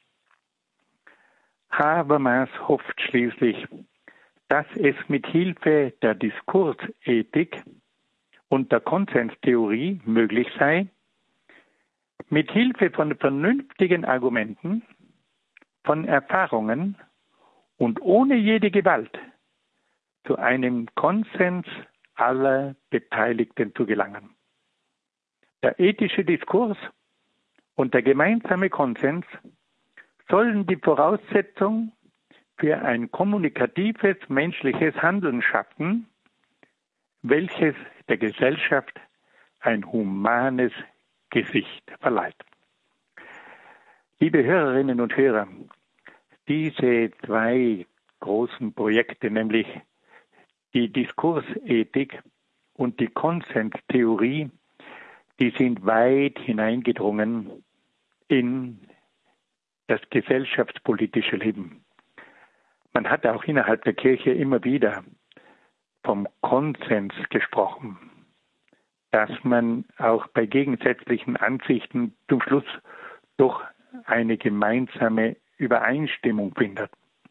Habermas hofft schließlich, dass es mit Hilfe der Diskursethik und der Konsenstheorie möglich sei, mit Hilfe von vernünftigen Argumenten, von Erfahrungen und ohne jede Gewalt zu einem Konsens aller Beteiligten zu gelangen. Der ethische Diskurs und der gemeinsame Konsens sollen die Voraussetzung für ein kommunikatives menschliches Handeln schaffen, welches der Gesellschaft ein humanes Gesicht verleiht. Liebe Hörerinnen und Hörer, diese zwei großen Projekte, nämlich die Diskursethik und die Konsenstheorie, die sind weit hineingedrungen in das gesellschaftspolitische Leben. Man hat auch innerhalb der Kirche immer wieder vom Konsens gesprochen, dass man auch bei gegensätzlichen Ansichten zum Schluss doch eine gemeinsame Übereinstimmung findet.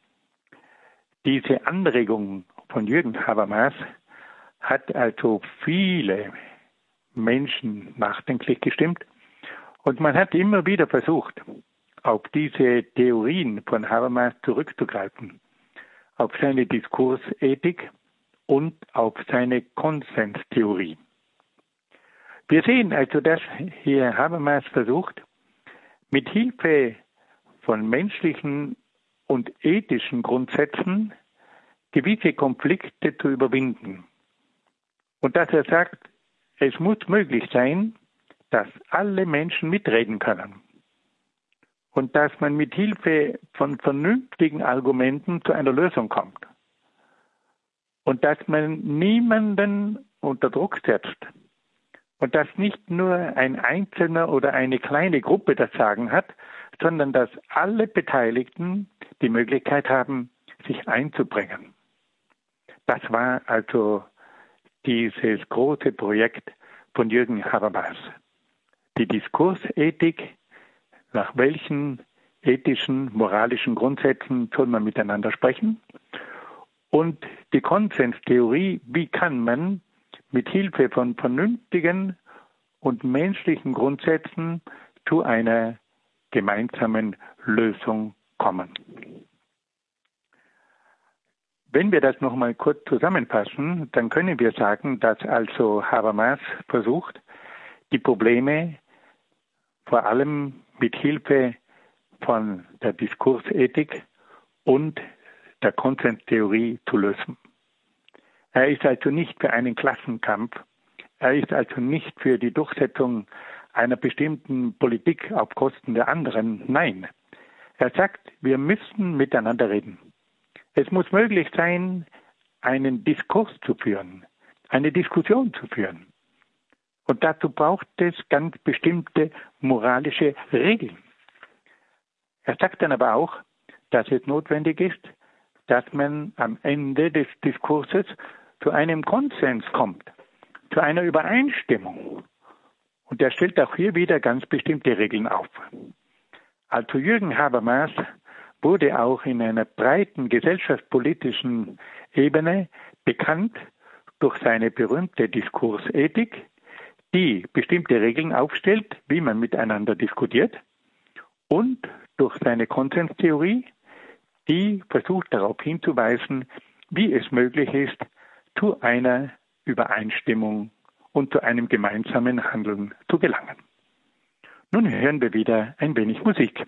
Diese Anregung von Jürgen Habermas hat also viele Menschen nachdenklich gestimmt und man hat immer wieder versucht, auf diese Theorien von Habermas zurückzugreifen, auf seine Diskursethik und auf seine Konsenstheorie. Wir sehen also, dass hier Habermas versucht, mit Hilfe von menschlichen und ethischen Grundsätzen gewisse Konflikte zu überwinden. Und dass er sagt, es muss möglich sein, dass alle Menschen mitreden können. Und dass man mit Hilfe von vernünftigen Argumenten zu einer Lösung kommt. Und dass man niemanden unter Druck setzt. Und dass nicht nur ein Einzelner oder eine kleine Gruppe das Sagen hat, sondern dass alle Beteiligten die Möglichkeit haben, sich einzubringen. Das war also dieses große Projekt von Jürgen Habermas. Die Diskursethik, nach welchen ethischen, moralischen Grundsätzen soll man miteinander sprechen? Und die Konsenstheorie, wie kann man mit Hilfe von vernünftigen und menschlichen Grundsätzen zu einer gemeinsamen Lösung kommen. Wenn wir das nochmal kurz zusammenfassen, dann können wir sagen, dass also Habermas versucht, die Probleme vor allem mit Hilfe von der Diskursethik und der Konsenstheorie zu lösen. Er ist also nicht für einen Klassenkampf, er ist also nicht für die Durchsetzung einer bestimmten Politik auf Kosten der anderen. Nein, er sagt, wir müssen miteinander reden. Es muss möglich sein, einen Diskurs zu führen, eine Diskussion zu führen. Und dazu braucht es ganz bestimmte moralische Regeln. Er sagt dann aber auch, dass es notwendig ist, dass man am Ende des Diskurses zu einem Konsens kommt, zu einer Übereinstimmung. Und er stellt auch hier wieder ganz bestimmte Regeln auf. Also Jürgen Habermas wurde auch in einer breiten gesellschaftspolitischen Ebene bekannt durch seine berühmte Diskursethik, die bestimmte Regeln aufstellt, wie man miteinander diskutiert, und durch seine Konsenstheorie, die versucht darauf hinzuweisen, wie es möglich ist, zu einer Übereinstimmung und zu einem gemeinsamen Handeln zu gelangen. Nun hören wir wieder ein wenig Musik.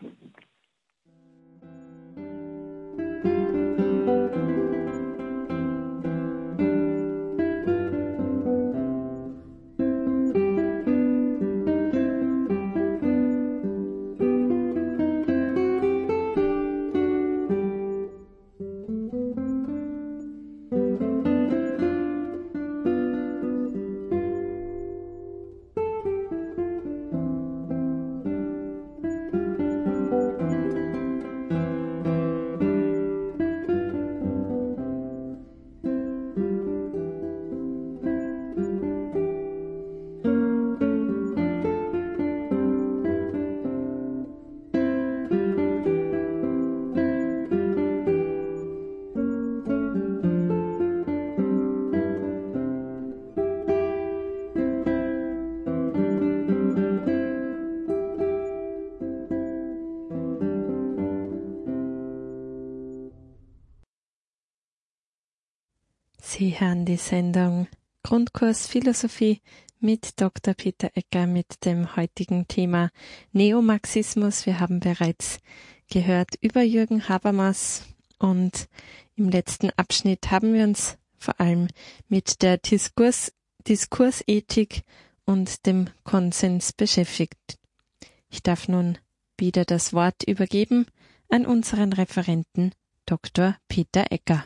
Sie hören die Sendung Grundkurs Philosophie mit Dr. Peter Ecker mit dem heutigen Thema Neomarxismus. Wir haben bereits gehört über Jürgen Habermas und im letzten Abschnitt haben wir uns vor allem mit der Diskursethik und dem Konsens beschäftigt. Ich darf nun wieder das Wort übergeben an unseren Referenten Dr. Peter Ecker.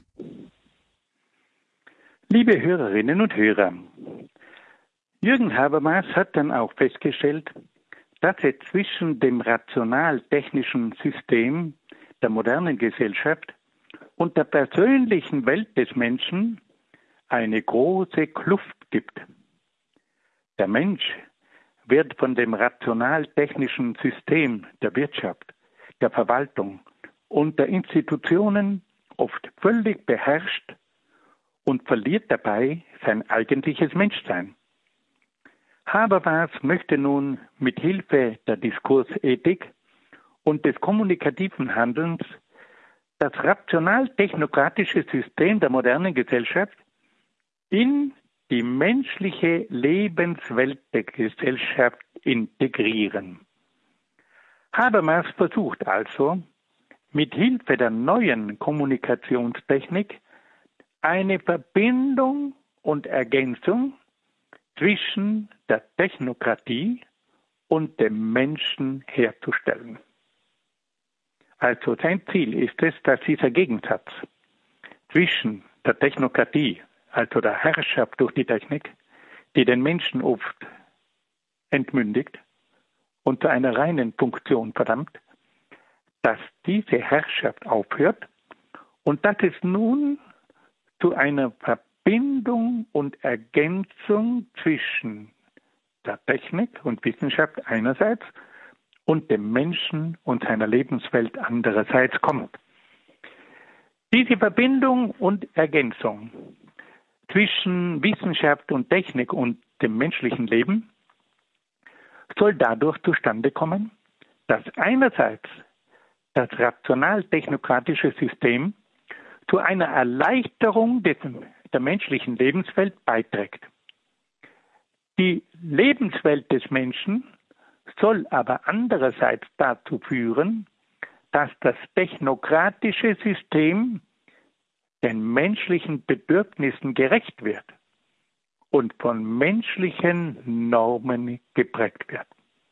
Liebe Hörerinnen und Hörer, Jürgen Habermas hat dann auch festgestellt, dass es zwischen dem rational-technischen System der modernen Gesellschaft und der persönlichen Welt des Menschen eine große Kluft gibt. Der Mensch wird von dem rational-technischen System der Wirtschaft, der Verwaltung und der Institutionen oft völlig beherrscht und verliert dabei sein eigentliches Menschsein. Habermas möchte nun mit Hilfe der Diskursethik und des kommunikativen Handelns das rational-technokratische System der modernen Gesellschaft in die menschliche Lebenswelt der Gesellschaft integrieren. Habermas versucht also, mit Hilfe der neuen Kommunikationstechnik eine Verbindung und Ergänzung zwischen der Technokratie und dem Menschen herzustellen. Also sein Ziel ist es, dass dieser Gegensatz zwischen der Technokratie, also der Herrschaft durch die Technik, die den Menschen oft entmündigt und zu einer reinen Funktion verdammt, dass diese Herrschaft aufhört und dass es nun zu einer Verbindung und Ergänzung zwischen der Technik und Wissenschaft einerseits und dem Menschen und seiner Lebenswelt andererseits kommt. Diese Verbindung und Ergänzung zwischen Wissenschaft und Technik und dem menschlichen Leben soll dadurch zustande kommen, dass einerseits das rational-technokratische System zu einer Erleichterung der menschlichen Lebenswelt beiträgt. Die Lebenswelt des Menschen soll aber andererseits dazu führen, dass das technokratische System den menschlichen Bedürfnissen gerecht wird und von menschlichen Normen geprägt wird.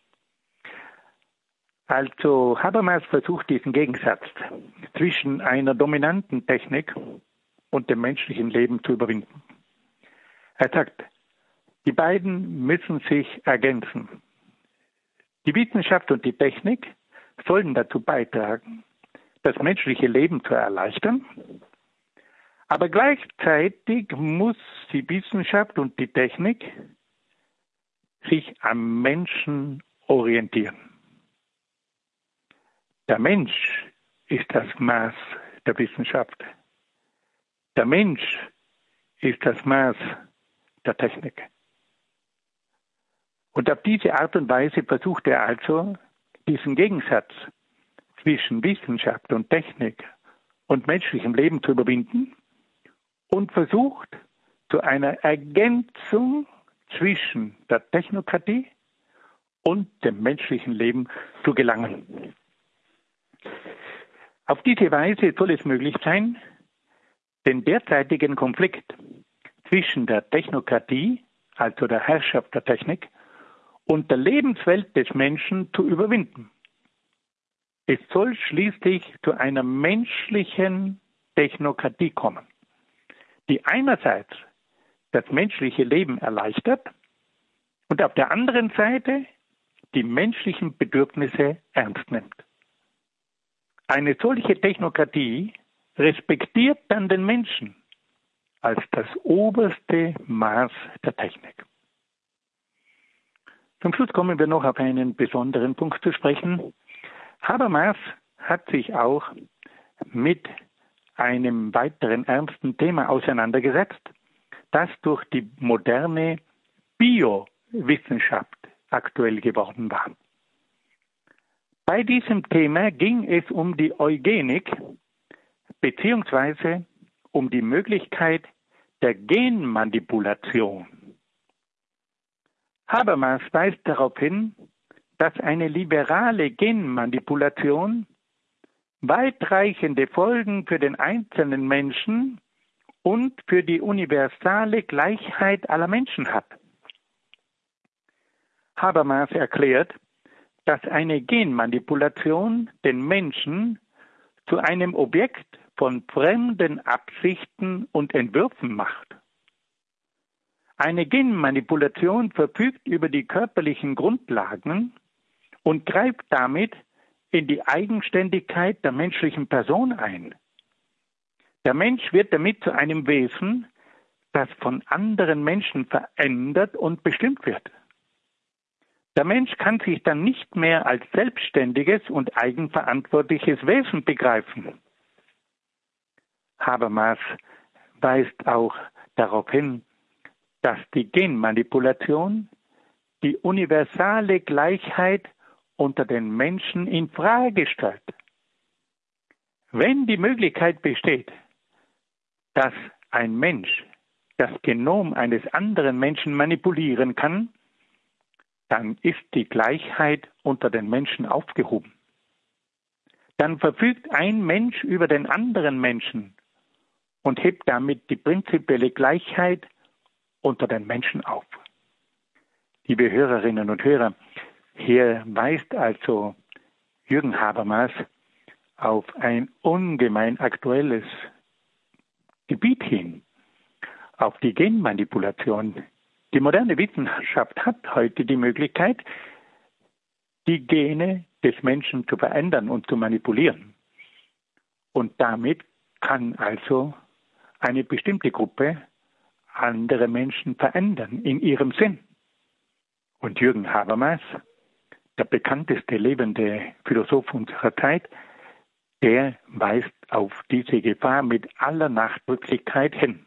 Also Habermas versucht diesen Gegensatz zwischen einer dominanten Technik und dem menschlichen Leben zu überwinden. Er sagt, die beiden müssen sich ergänzen. Die Wissenschaft und die Technik sollen dazu beitragen, das menschliche Leben zu erleichtern, aber gleichzeitig muss die Wissenschaft und die Technik sich am Menschen orientieren. Der Mensch ist das Maß der Wissenschaft. Der Mensch ist das Maß der Technik. Und auf diese Art und Weise versucht er also, diesen Gegensatz zwischen Wissenschaft und Technik und menschlichem Leben zu überwinden und versucht, zu einer Ergänzung zwischen der Technokratie und dem menschlichen Leben zu gelangen. Auf diese Weise soll es möglich sein, den derzeitigen Konflikt zwischen der Technokratie, also der Herrschaft der Technik, und der Lebenswelt des Menschen zu überwinden. Es soll schließlich zu einer menschlichen Technokratie kommen, die einerseits das menschliche Leben erleichtert und auf der anderen Seite die menschlichen Bedürfnisse ernst nimmt. Eine solche Technokratie respektiert dann den Menschen als das oberste Maß der Technik. Zum Schluss kommen wir noch auf einen besonderen Punkt zu sprechen. Habermas hat sich auch mit einem weiteren ernsten Thema auseinandergesetzt, das durch die moderne Biowissenschaft aktuell geworden war. Bei diesem Thema ging es um die Eugenik beziehungsweise um die Möglichkeit der Genmanipulation. Habermas weist darauf hin, dass eine liberale Genmanipulation weitreichende Folgen für den einzelnen Menschen und für die universale Gleichheit aller Menschen hat. Habermas erklärt, dass eine Genmanipulation den Menschen zu einem Objekt von fremden Absichten und Entwürfen macht. Eine Genmanipulation verfügt über die körperlichen Grundlagen und greift damit in die Eigenständigkeit der menschlichen Person ein. Der Mensch wird damit zu einem Wesen, das von anderen Menschen verändert und bestimmt wird. Der Mensch kann sich dann nicht mehr als selbstständiges und eigenverantwortliches Wesen begreifen. Habermas weist auch darauf hin, dass die Genmanipulation die universale Gleichheit unter den Menschen in Frage stellt. Wenn die Möglichkeit besteht, dass ein Mensch das Genom eines anderen Menschen manipulieren kann, dann ist die Gleichheit unter den Menschen aufgehoben. Dann verfügt ein Mensch über den anderen Menschen und hebt damit die prinzipielle Gleichheit unter den Menschen auf. Liebe Hörerinnen und Hörer, hier weist also Jürgen Habermas auf ein ungemein aktuelles Gebiet hin, auf die Genmanipulation. Die moderne Wissenschaft hat heute die Möglichkeit, die Gene des Menschen zu verändern und zu manipulieren. Und damit kann also eine bestimmte Gruppe andere Menschen verändern in ihrem Sinn. Und Jürgen Habermas, der bekannteste lebende Philosoph unserer Zeit, der weist auf diese Gefahr mit aller Nachdrücklichkeit hin.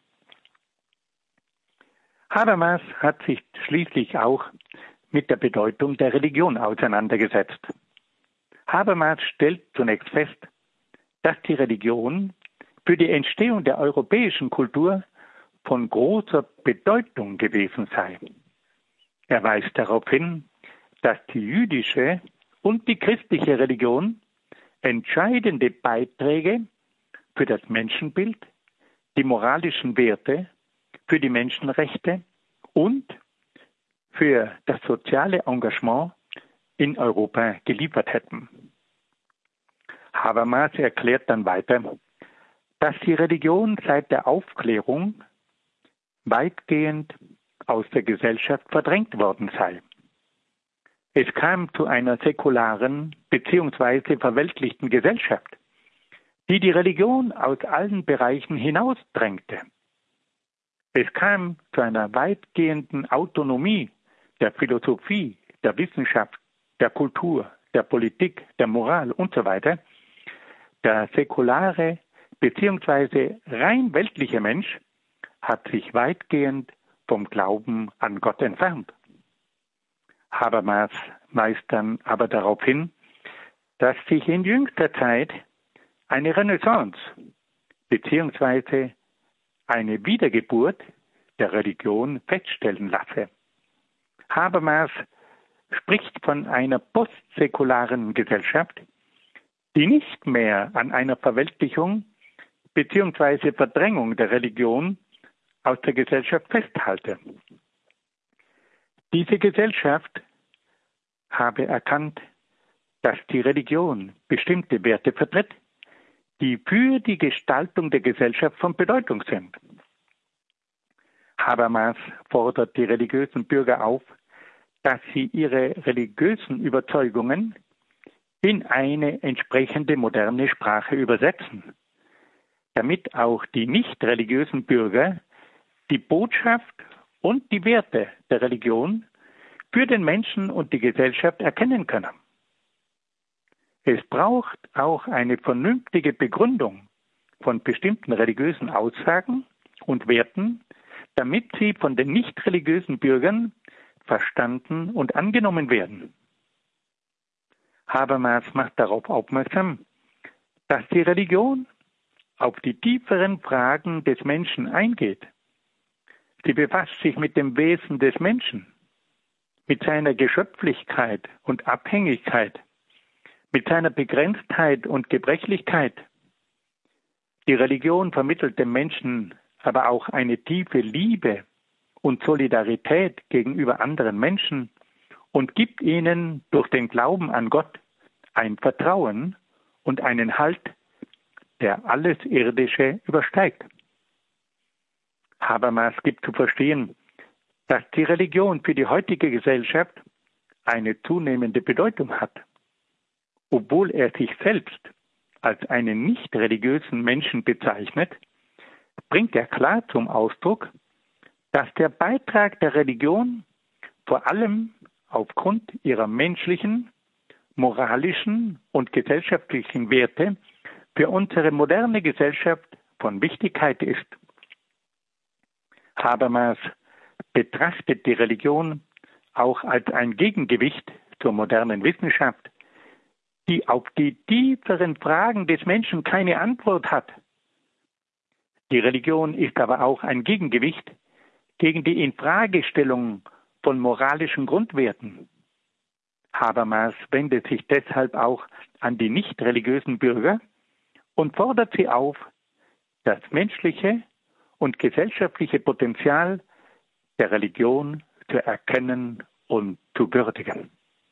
Habermas hat sich schließlich auch mit der Bedeutung der Religion auseinandergesetzt. Habermas stellt zunächst fest, dass die Religion für die Entstehung der europäischen Kultur von großer Bedeutung gewesen sei. Er weist darauf hin, dass die jüdische und die christliche Religion entscheidende Beiträge für das Menschenbild, die moralischen Werte, für die Menschenrechte und für das soziale Engagement in Europa geliefert hätten. Habermas erklärt dann weiter, dass die Religion seit der Aufklärung weitgehend aus der Gesellschaft verdrängt worden sei. Es kam zu einer säkularen bzw. verweltlichten Gesellschaft, die die Religion aus allen Bereichen hinausdrängte. Es kam zu einer weitgehenden Autonomie der Philosophie, der Wissenschaft, der Kultur, der Politik, der Moral und so weiter. Der säkulare bzw. rein weltliche Mensch hat sich weitgehend vom Glauben an Gott entfernt. Habermas weist dann aber darauf hin, dass sich in jüngster Zeit eine Renaissance bzw. eine Wiedergeburt der Religion feststellen lasse. Habermas spricht von einer postsäkularen Gesellschaft, die nicht mehr an einer Verweltlichung bzw. Verdrängung der Religion aus der Gesellschaft festhalte. Diese Gesellschaft habe erkannt, dass die Religion bestimmte Werte vertritt, die für die Gestaltung der Gesellschaft von Bedeutung sind. Habermas fordert die religiösen Bürger auf, dass sie ihre religiösen Überzeugungen in eine entsprechende moderne Sprache übersetzen, damit auch die nicht religiösen Bürger die Botschaft und die Werte der Religion für den Menschen und die Gesellschaft erkennen können. Es braucht auch eine vernünftige Begründung von bestimmten religiösen Aussagen und Werten, damit sie von den nicht religiösen Bürgern verstanden und angenommen werden. Habermas macht darauf aufmerksam, dass die Religion auf die tieferen Fragen des Menschen eingeht. Sie befasst sich mit dem Wesen des Menschen, mit seiner Geschöpflichkeit und Abhängigkeit, mit seiner Begrenztheit und Gebrechlichkeit. Die Religion vermittelt dem Menschen aber auch eine tiefe Liebe und Solidarität gegenüber anderen Menschen und gibt ihnen durch den Glauben an Gott ein Vertrauen und einen Halt, der alles Irdische übersteigt. Habermas gibt zu verstehen, dass die Religion für die heutige Gesellschaft eine zunehmende Bedeutung hat. Obwohl er sich selbst als einen nicht religiösen Menschen bezeichnet, bringt er klar zum Ausdruck, dass der Beitrag der Religion vor allem aufgrund ihrer menschlichen, moralischen und gesellschaftlichen Werte für unsere moderne Gesellschaft von Wichtigkeit ist. Habermas betrachtet die Religion auch als ein Gegengewicht zur modernen Wissenschaft, die auf die tieferen Fragen des Menschen keine Antwort hat. Die Religion ist aber auch ein Gegengewicht gegen die Infragestellung von moralischen Grundwerten. Habermas wendet sich deshalb auch an die nicht religiösen Bürger und fordert sie auf, das menschliche und gesellschaftliche Potenzial der Religion zu erkennen und zu würdigen.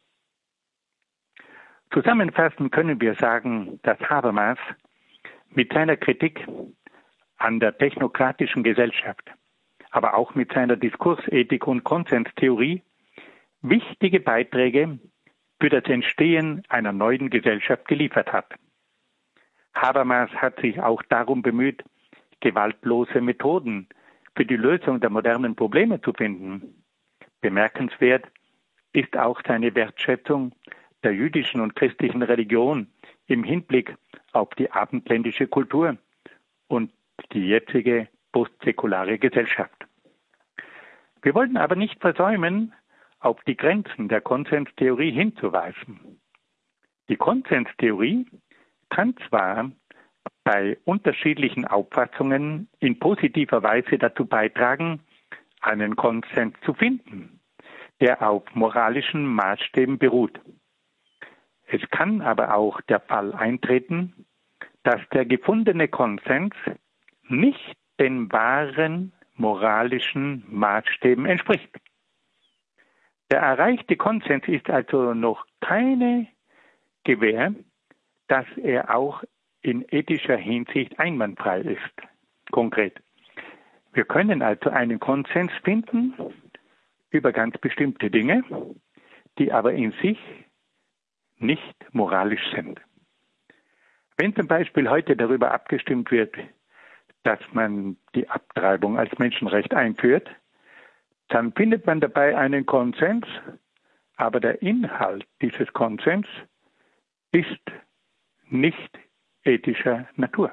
Zusammenfassend können wir sagen, dass Habermas mit seiner Kritik an der technokratischen Gesellschaft, aber auch mit seiner Diskursethik und Konsenstheorie wichtige Beiträge für das Entstehen einer neuen Gesellschaft geliefert hat. Habermas hat sich auch darum bemüht, gewaltlose Methoden für die Lösung der modernen Probleme zu finden. Bemerkenswert ist auch seine Wertschätzung der jüdischen und christlichen Religion im Hinblick auf die abendländische Kultur und die jetzige postsäkulare Gesellschaft. Wir wollten aber nicht versäumen, auf die Grenzen der Konsenstheorie hinzuweisen. Die Konsenstheorie kann zwar bei unterschiedlichen Auffassungen in positiver Weise dazu beitragen, einen Konsens zu finden, der auf moralischen Maßstäben beruht. Es kann aber auch der Fall eintreten, dass der gefundene Konsens nicht den wahren moralischen Maßstäben entspricht. Der erreichte Konsens ist also noch keine Gewähr, dass er auch in ethischer Hinsicht einwandfrei ist. Konkret. Wir können also einen Konsens finden über ganz bestimmte Dinge, die aber in sich nicht moralisch sind. Wenn zum Beispiel heute darüber abgestimmt wird, dass man die Abtreibung als Menschenrecht einführt, dann findet man dabei einen Konsens, aber der Inhalt dieses Konsens ist nicht ethischer Natur.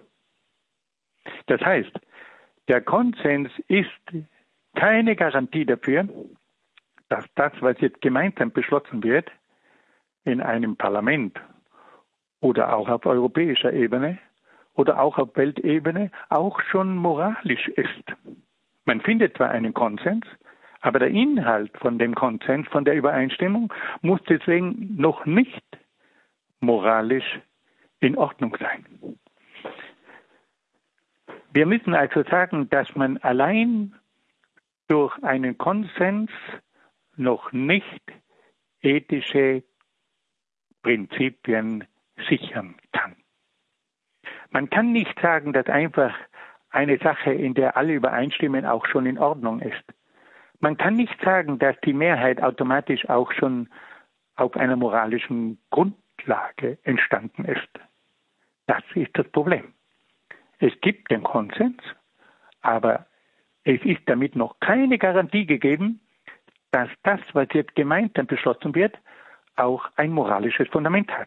Das heißt, der Konsens ist keine Garantie dafür, dass das, was jetzt gemeinsam beschlossen wird, in einem Parlament oder auch auf europäischer Ebene oder auch auf Weltebene auch schon moralisch ist. Man findet zwar einen Konsens, Aber der Inhalt von dem Konsens, von der Übereinstimmung, muss deswegen noch nicht moralisch in Ordnung sein. Wir müssen also sagen, dass man allein durch einen Konsens noch nicht ethische Prinzipien sichern kann. Man kann nicht sagen, dass einfach eine Sache, in der alle übereinstimmen, auch schon in Ordnung ist. Man kann nicht sagen, dass die Mehrheit automatisch auch schon auf einer moralischen Grundlage entstanden ist. Das ist das Problem. Es gibt den Konsens, aber es ist damit noch keine Garantie gegeben, dass das, was jetzt gemeinsam beschlossen wird, auch ein moralisches Fundament hat.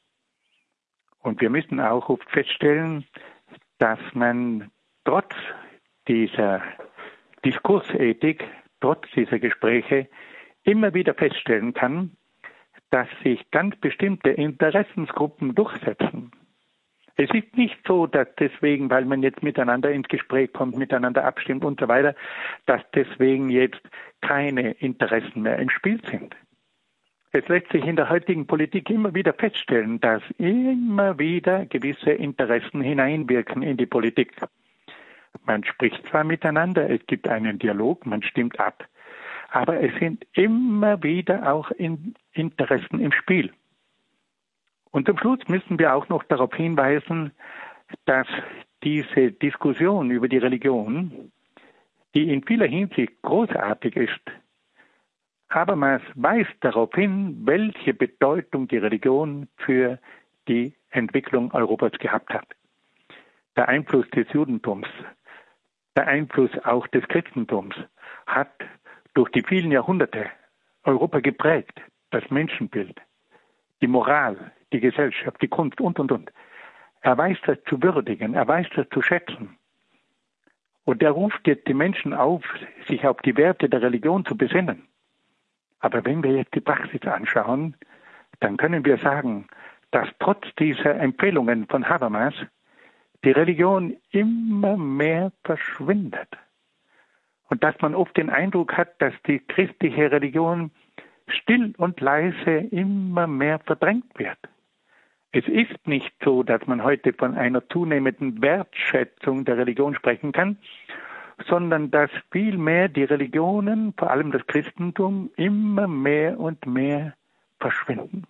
Und wir müssen auch oft feststellen, dass man trotz dieser Diskursethik, trotz dieser Gespräche immer wieder feststellen kann, dass sich ganz bestimmte Interessensgruppen durchsetzen. Es ist nicht so, dass deswegen, weil man jetzt miteinander ins Gespräch kommt, miteinander abstimmt und so weiter, dass deswegen jetzt keine Interessen mehr im Spiel sind. Es lässt sich in der heutigen Politik immer wieder feststellen, dass immer wieder gewisse Interessen hineinwirken in die Politik. Man spricht zwar miteinander, es gibt einen Dialog, man stimmt ab, aber es sind immer wieder auch Interessen im Spiel. Und zum Schluss müssen wir auch noch darauf hinweisen, dass diese Diskussion über die Religion, die in vieler Hinsicht großartig ist, Habermas weist darauf hin, welche Bedeutung die Religion für die Entwicklung Europas gehabt hat. Der Einfluss des Judentums, der Einfluss auch des Christentums hat durch die vielen Jahrhunderte Europa geprägt, das Menschenbild, die Moral, die Gesellschaft, die Kunst und. Er weiß das zu würdigen, er weiß das zu schätzen. Und er ruft jetzt die Menschen auf, sich auf die Werte der Religion zu besinnen. Aber wenn wir jetzt die Praxis anschauen, dann können wir sagen, dass trotz dieser Empfehlungen von Habermas die Religion immer mehr verschwindet. Und dass man oft den Eindruck hat, dass die christliche Religion still und leise immer mehr verdrängt wird. Es ist nicht so, dass man heute von einer zunehmenden Wertschätzung der Religion sprechen kann, sondern dass vielmehr die Religionen, vor allem das Christentum, immer mehr und mehr verschwinden.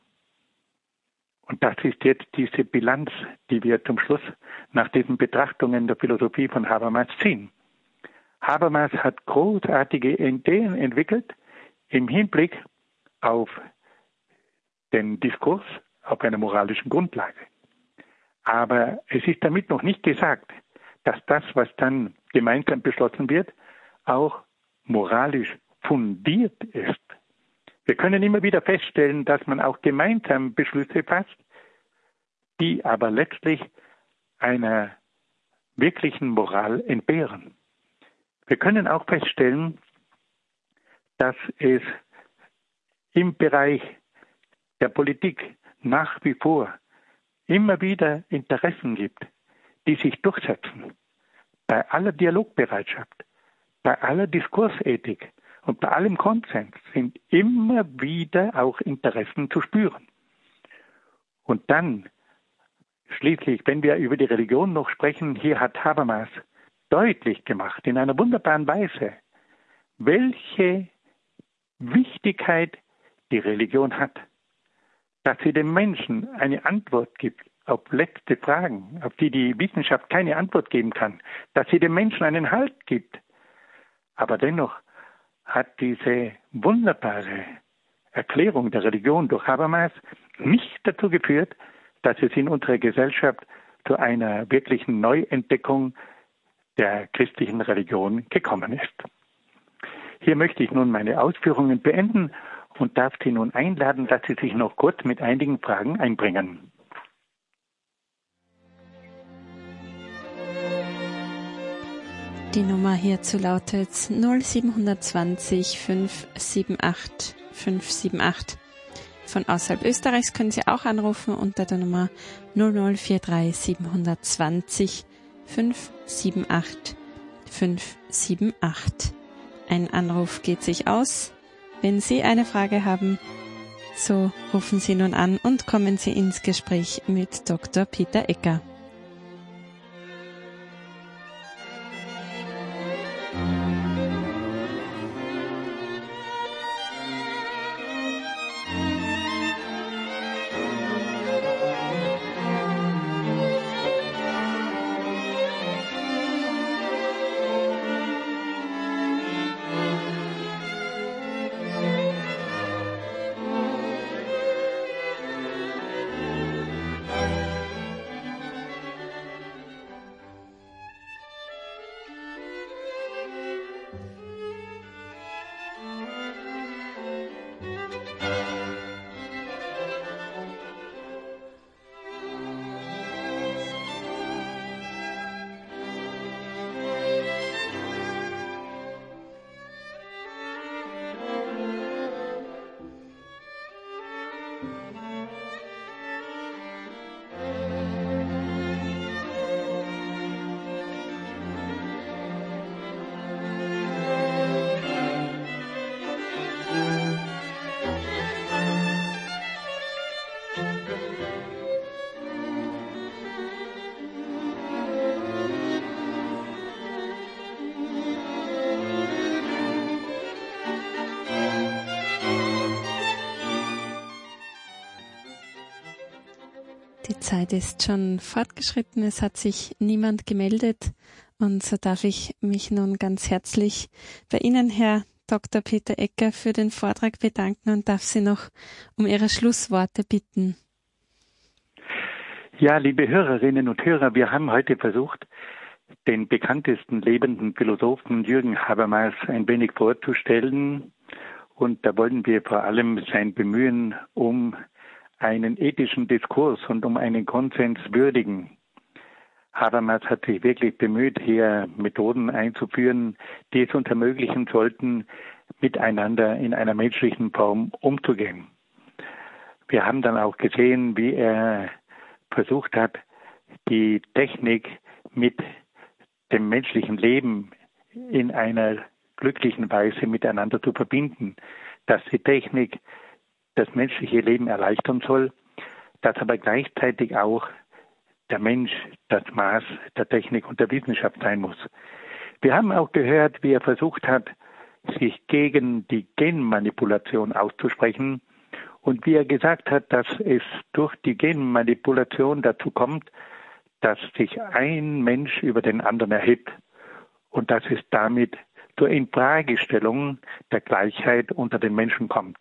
Und das ist jetzt diese Bilanz, die wir zum Schluss nach diesen Betrachtungen der Philosophie von Habermas ziehen. Habermas hat großartige Ideen entwickelt im Hinblick auf den Diskurs auf einer moralischen Grundlage. Aber es ist damit noch nicht gesagt, dass das, was dann gemeinsam beschlossen wird, auch moralisch fundiert ist. Wir können immer wieder feststellen, dass man auch gemeinsam Beschlüsse fasst, die aber letztlich einer wirklichen Moral entbehren. Wir können auch feststellen, dass es im Bereich der Politik nach wie vor immer wieder Interessen gibt, die sich durchsetzen. Bei aller Dialogbereitschaft, bei aller Diskursethik und bei allem Konsens sind immer wieder auch Interessen zu spüren. Und dann schließlich, wenn wir über die Religion noch sprechen, hier hat Habermas deutlich gemacht, in einer wunderbaren Weise, welche Wichtigkeit die Religion hat. Dass sie dem Menschen eine Antwort gibt auf letzte Fragen, auf die die Wissenschaft keine Antwort geben kann. Dass sie dem Menschen einen Halt gibt. Aber dennoch hat diese wunderbare Erklärung der Religion durch Habermas nicht dazu geführt, dass es in unserer Gesellschaft zu einer wirklichen Neuentdeckung der christlichen Religion gekommen ist. Hier möchte ich nun meine Ausführungen beenden und darf Sie nun einladen, dass Sie sich noch kurz mit einigen Fragen einbringen. Die Nummer hierzu lautet 0720 578 578. Von außerhalb Österreichs können Sie auch anrufen unter der Nummer 0043 720 578 578. Ein Anruf geht sich aus. Wenn Sie eine Frage haben, so rufen Sie nun an und kommen Sie ins Gespräch mit Dr. Peter Ecker. Die Zeit ist schon fortgeschritten, es hat sich niemand gemeldet und so darf ich mich nun ganz herzlich bei Ihnen, Herr Dr. Peter Ecker, für den Vortrag bedanken und darf Sie noch um Ihre Schlussworte bitten. Ja, liebe Hörerinnen und Hörer, wir haben heute versucht, den bekanntesten lebenden Philosophen Jürgen Habermas ein wenig vorzustellen und da wollen wir vor allem sein Bemühen um einen ethischen Diskurs und um einen Konsens würdigen. Habermas hat sich wirklich bemüht, hier Methoden einzuführen, die es uns ermöglichen sollten, miteinander in einer menschlichen Form umzugehen. Wir haben dann auch gesehen, wie er versucht hat, die Technik mit dem menschlichen Leben in einer glücklichen Weise miteinander zu verbinden, dass die Technik das menschliche Leben erleichtern soll, dass aber gleichzeitig auch der Mensch das Maß der Technik und der Wissenschaft sein muss. Wir haben auch gehört, wie er versucht hat, sich gegen die Genmanipulation auszusprechen und wie er gesagt hat, dass es durch die Genmanipulation dazu kommt, dass sich ein Mensch über den anderen erhebt und dass es damit zur Infragestellung der Gleichheit unter den Menschen kommt.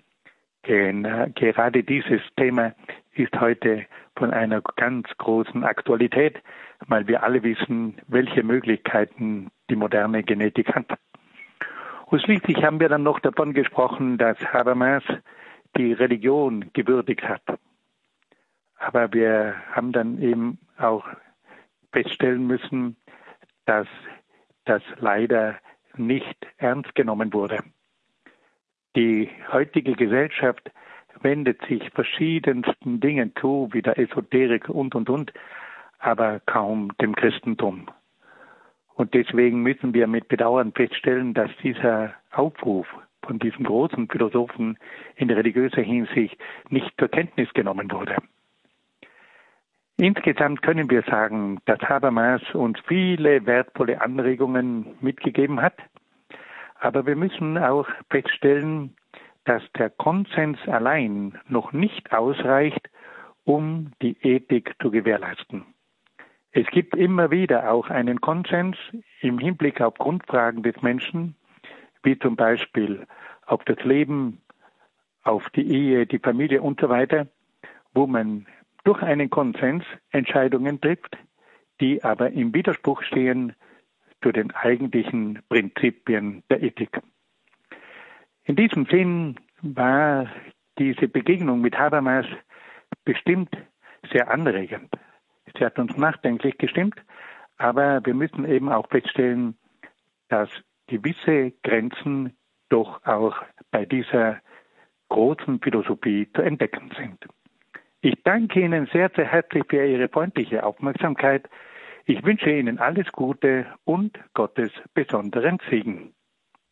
Gerade dieses Thema ist heute von einer ganz großen Aktualität, weil wir alle wissen, welche Möglichkeiten die moderne Genetik hat. Und schließlich haben wir dann noch davon gesprochen, dass Habermas die Religion gewürdigt hat. Aber wir haben dann eben auch feststellen müssen, dass das leider nicht ernst genommen wurde. Die heutige Gesellschaft wendet sich verschiedensten Dingen zu, wie der Esoterik und, aber kaum dem Christentum. Und deswegen müssen wir mit Bedauern feststellen, dass dieser Aufruf von diesem großen Philosophen in religiöser Hinsicht nicht zur Kenntnis genommen wurde. Insgesamt können wir sagen, dass Habermas uns viele wertvolle Anregungen mitgegeben hat. Aber wir müssen auch feststellen, dass der Konsens allein noch nicht ausreicht, um die Ethik zu gewährleisten. Es gibt immer wieder auch einen Konsens im Hinblick auf Grundfragen des Menschen, wie zum Beispiel auf das Leben, auf die Ehe, die Familie und so weiter, wo man durch einen Konsens Entscheidungen trifft, die aber im Widerspruch stehen zu den eigentlichen Prinzipien der Ethik. In diesem Sinn war diese Begegnung mit Habermas bestimmt sehr anregend. Sie hat uns nachdenklich gestimmt, aber wir müssen eben auch feststellen, dass gewisse Grenzen doch auch bei dieser großen Philosophie zu entdecken sind. Ich danke Ihnen sehr, sehr herzlich für Ihre freundliche Aufmerksamkeit. Ich wünsche Ihnen alles Gute und Gottes besonderen Segen.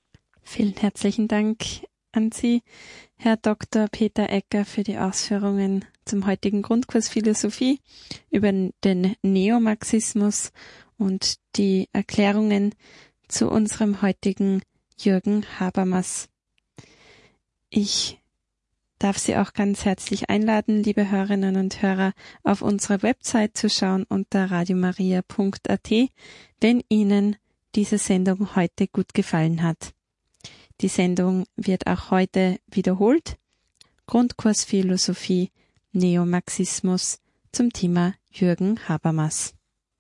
Vielen herzlichen Dank an Sie, Herr Dr. Peter Ecker, für die Ausführungen zum heutigen Grundkurs Philosophie über den Neomarxismus und die Erklärungen zu unserem heutigen Jürgen Habermas. Ich darf Sie auch ganz herzlich einladen, liebe Hörerinnen und Hörer, auf unserer Website zu schauen unter radiomaria.at, wenn Ihnen diese Sendung heute gut gefallen hat. Die Sendung wird auch heute wiederholt. Grundkurs Philosophie, Neomarxismus zum Thema Jürgen Habermas.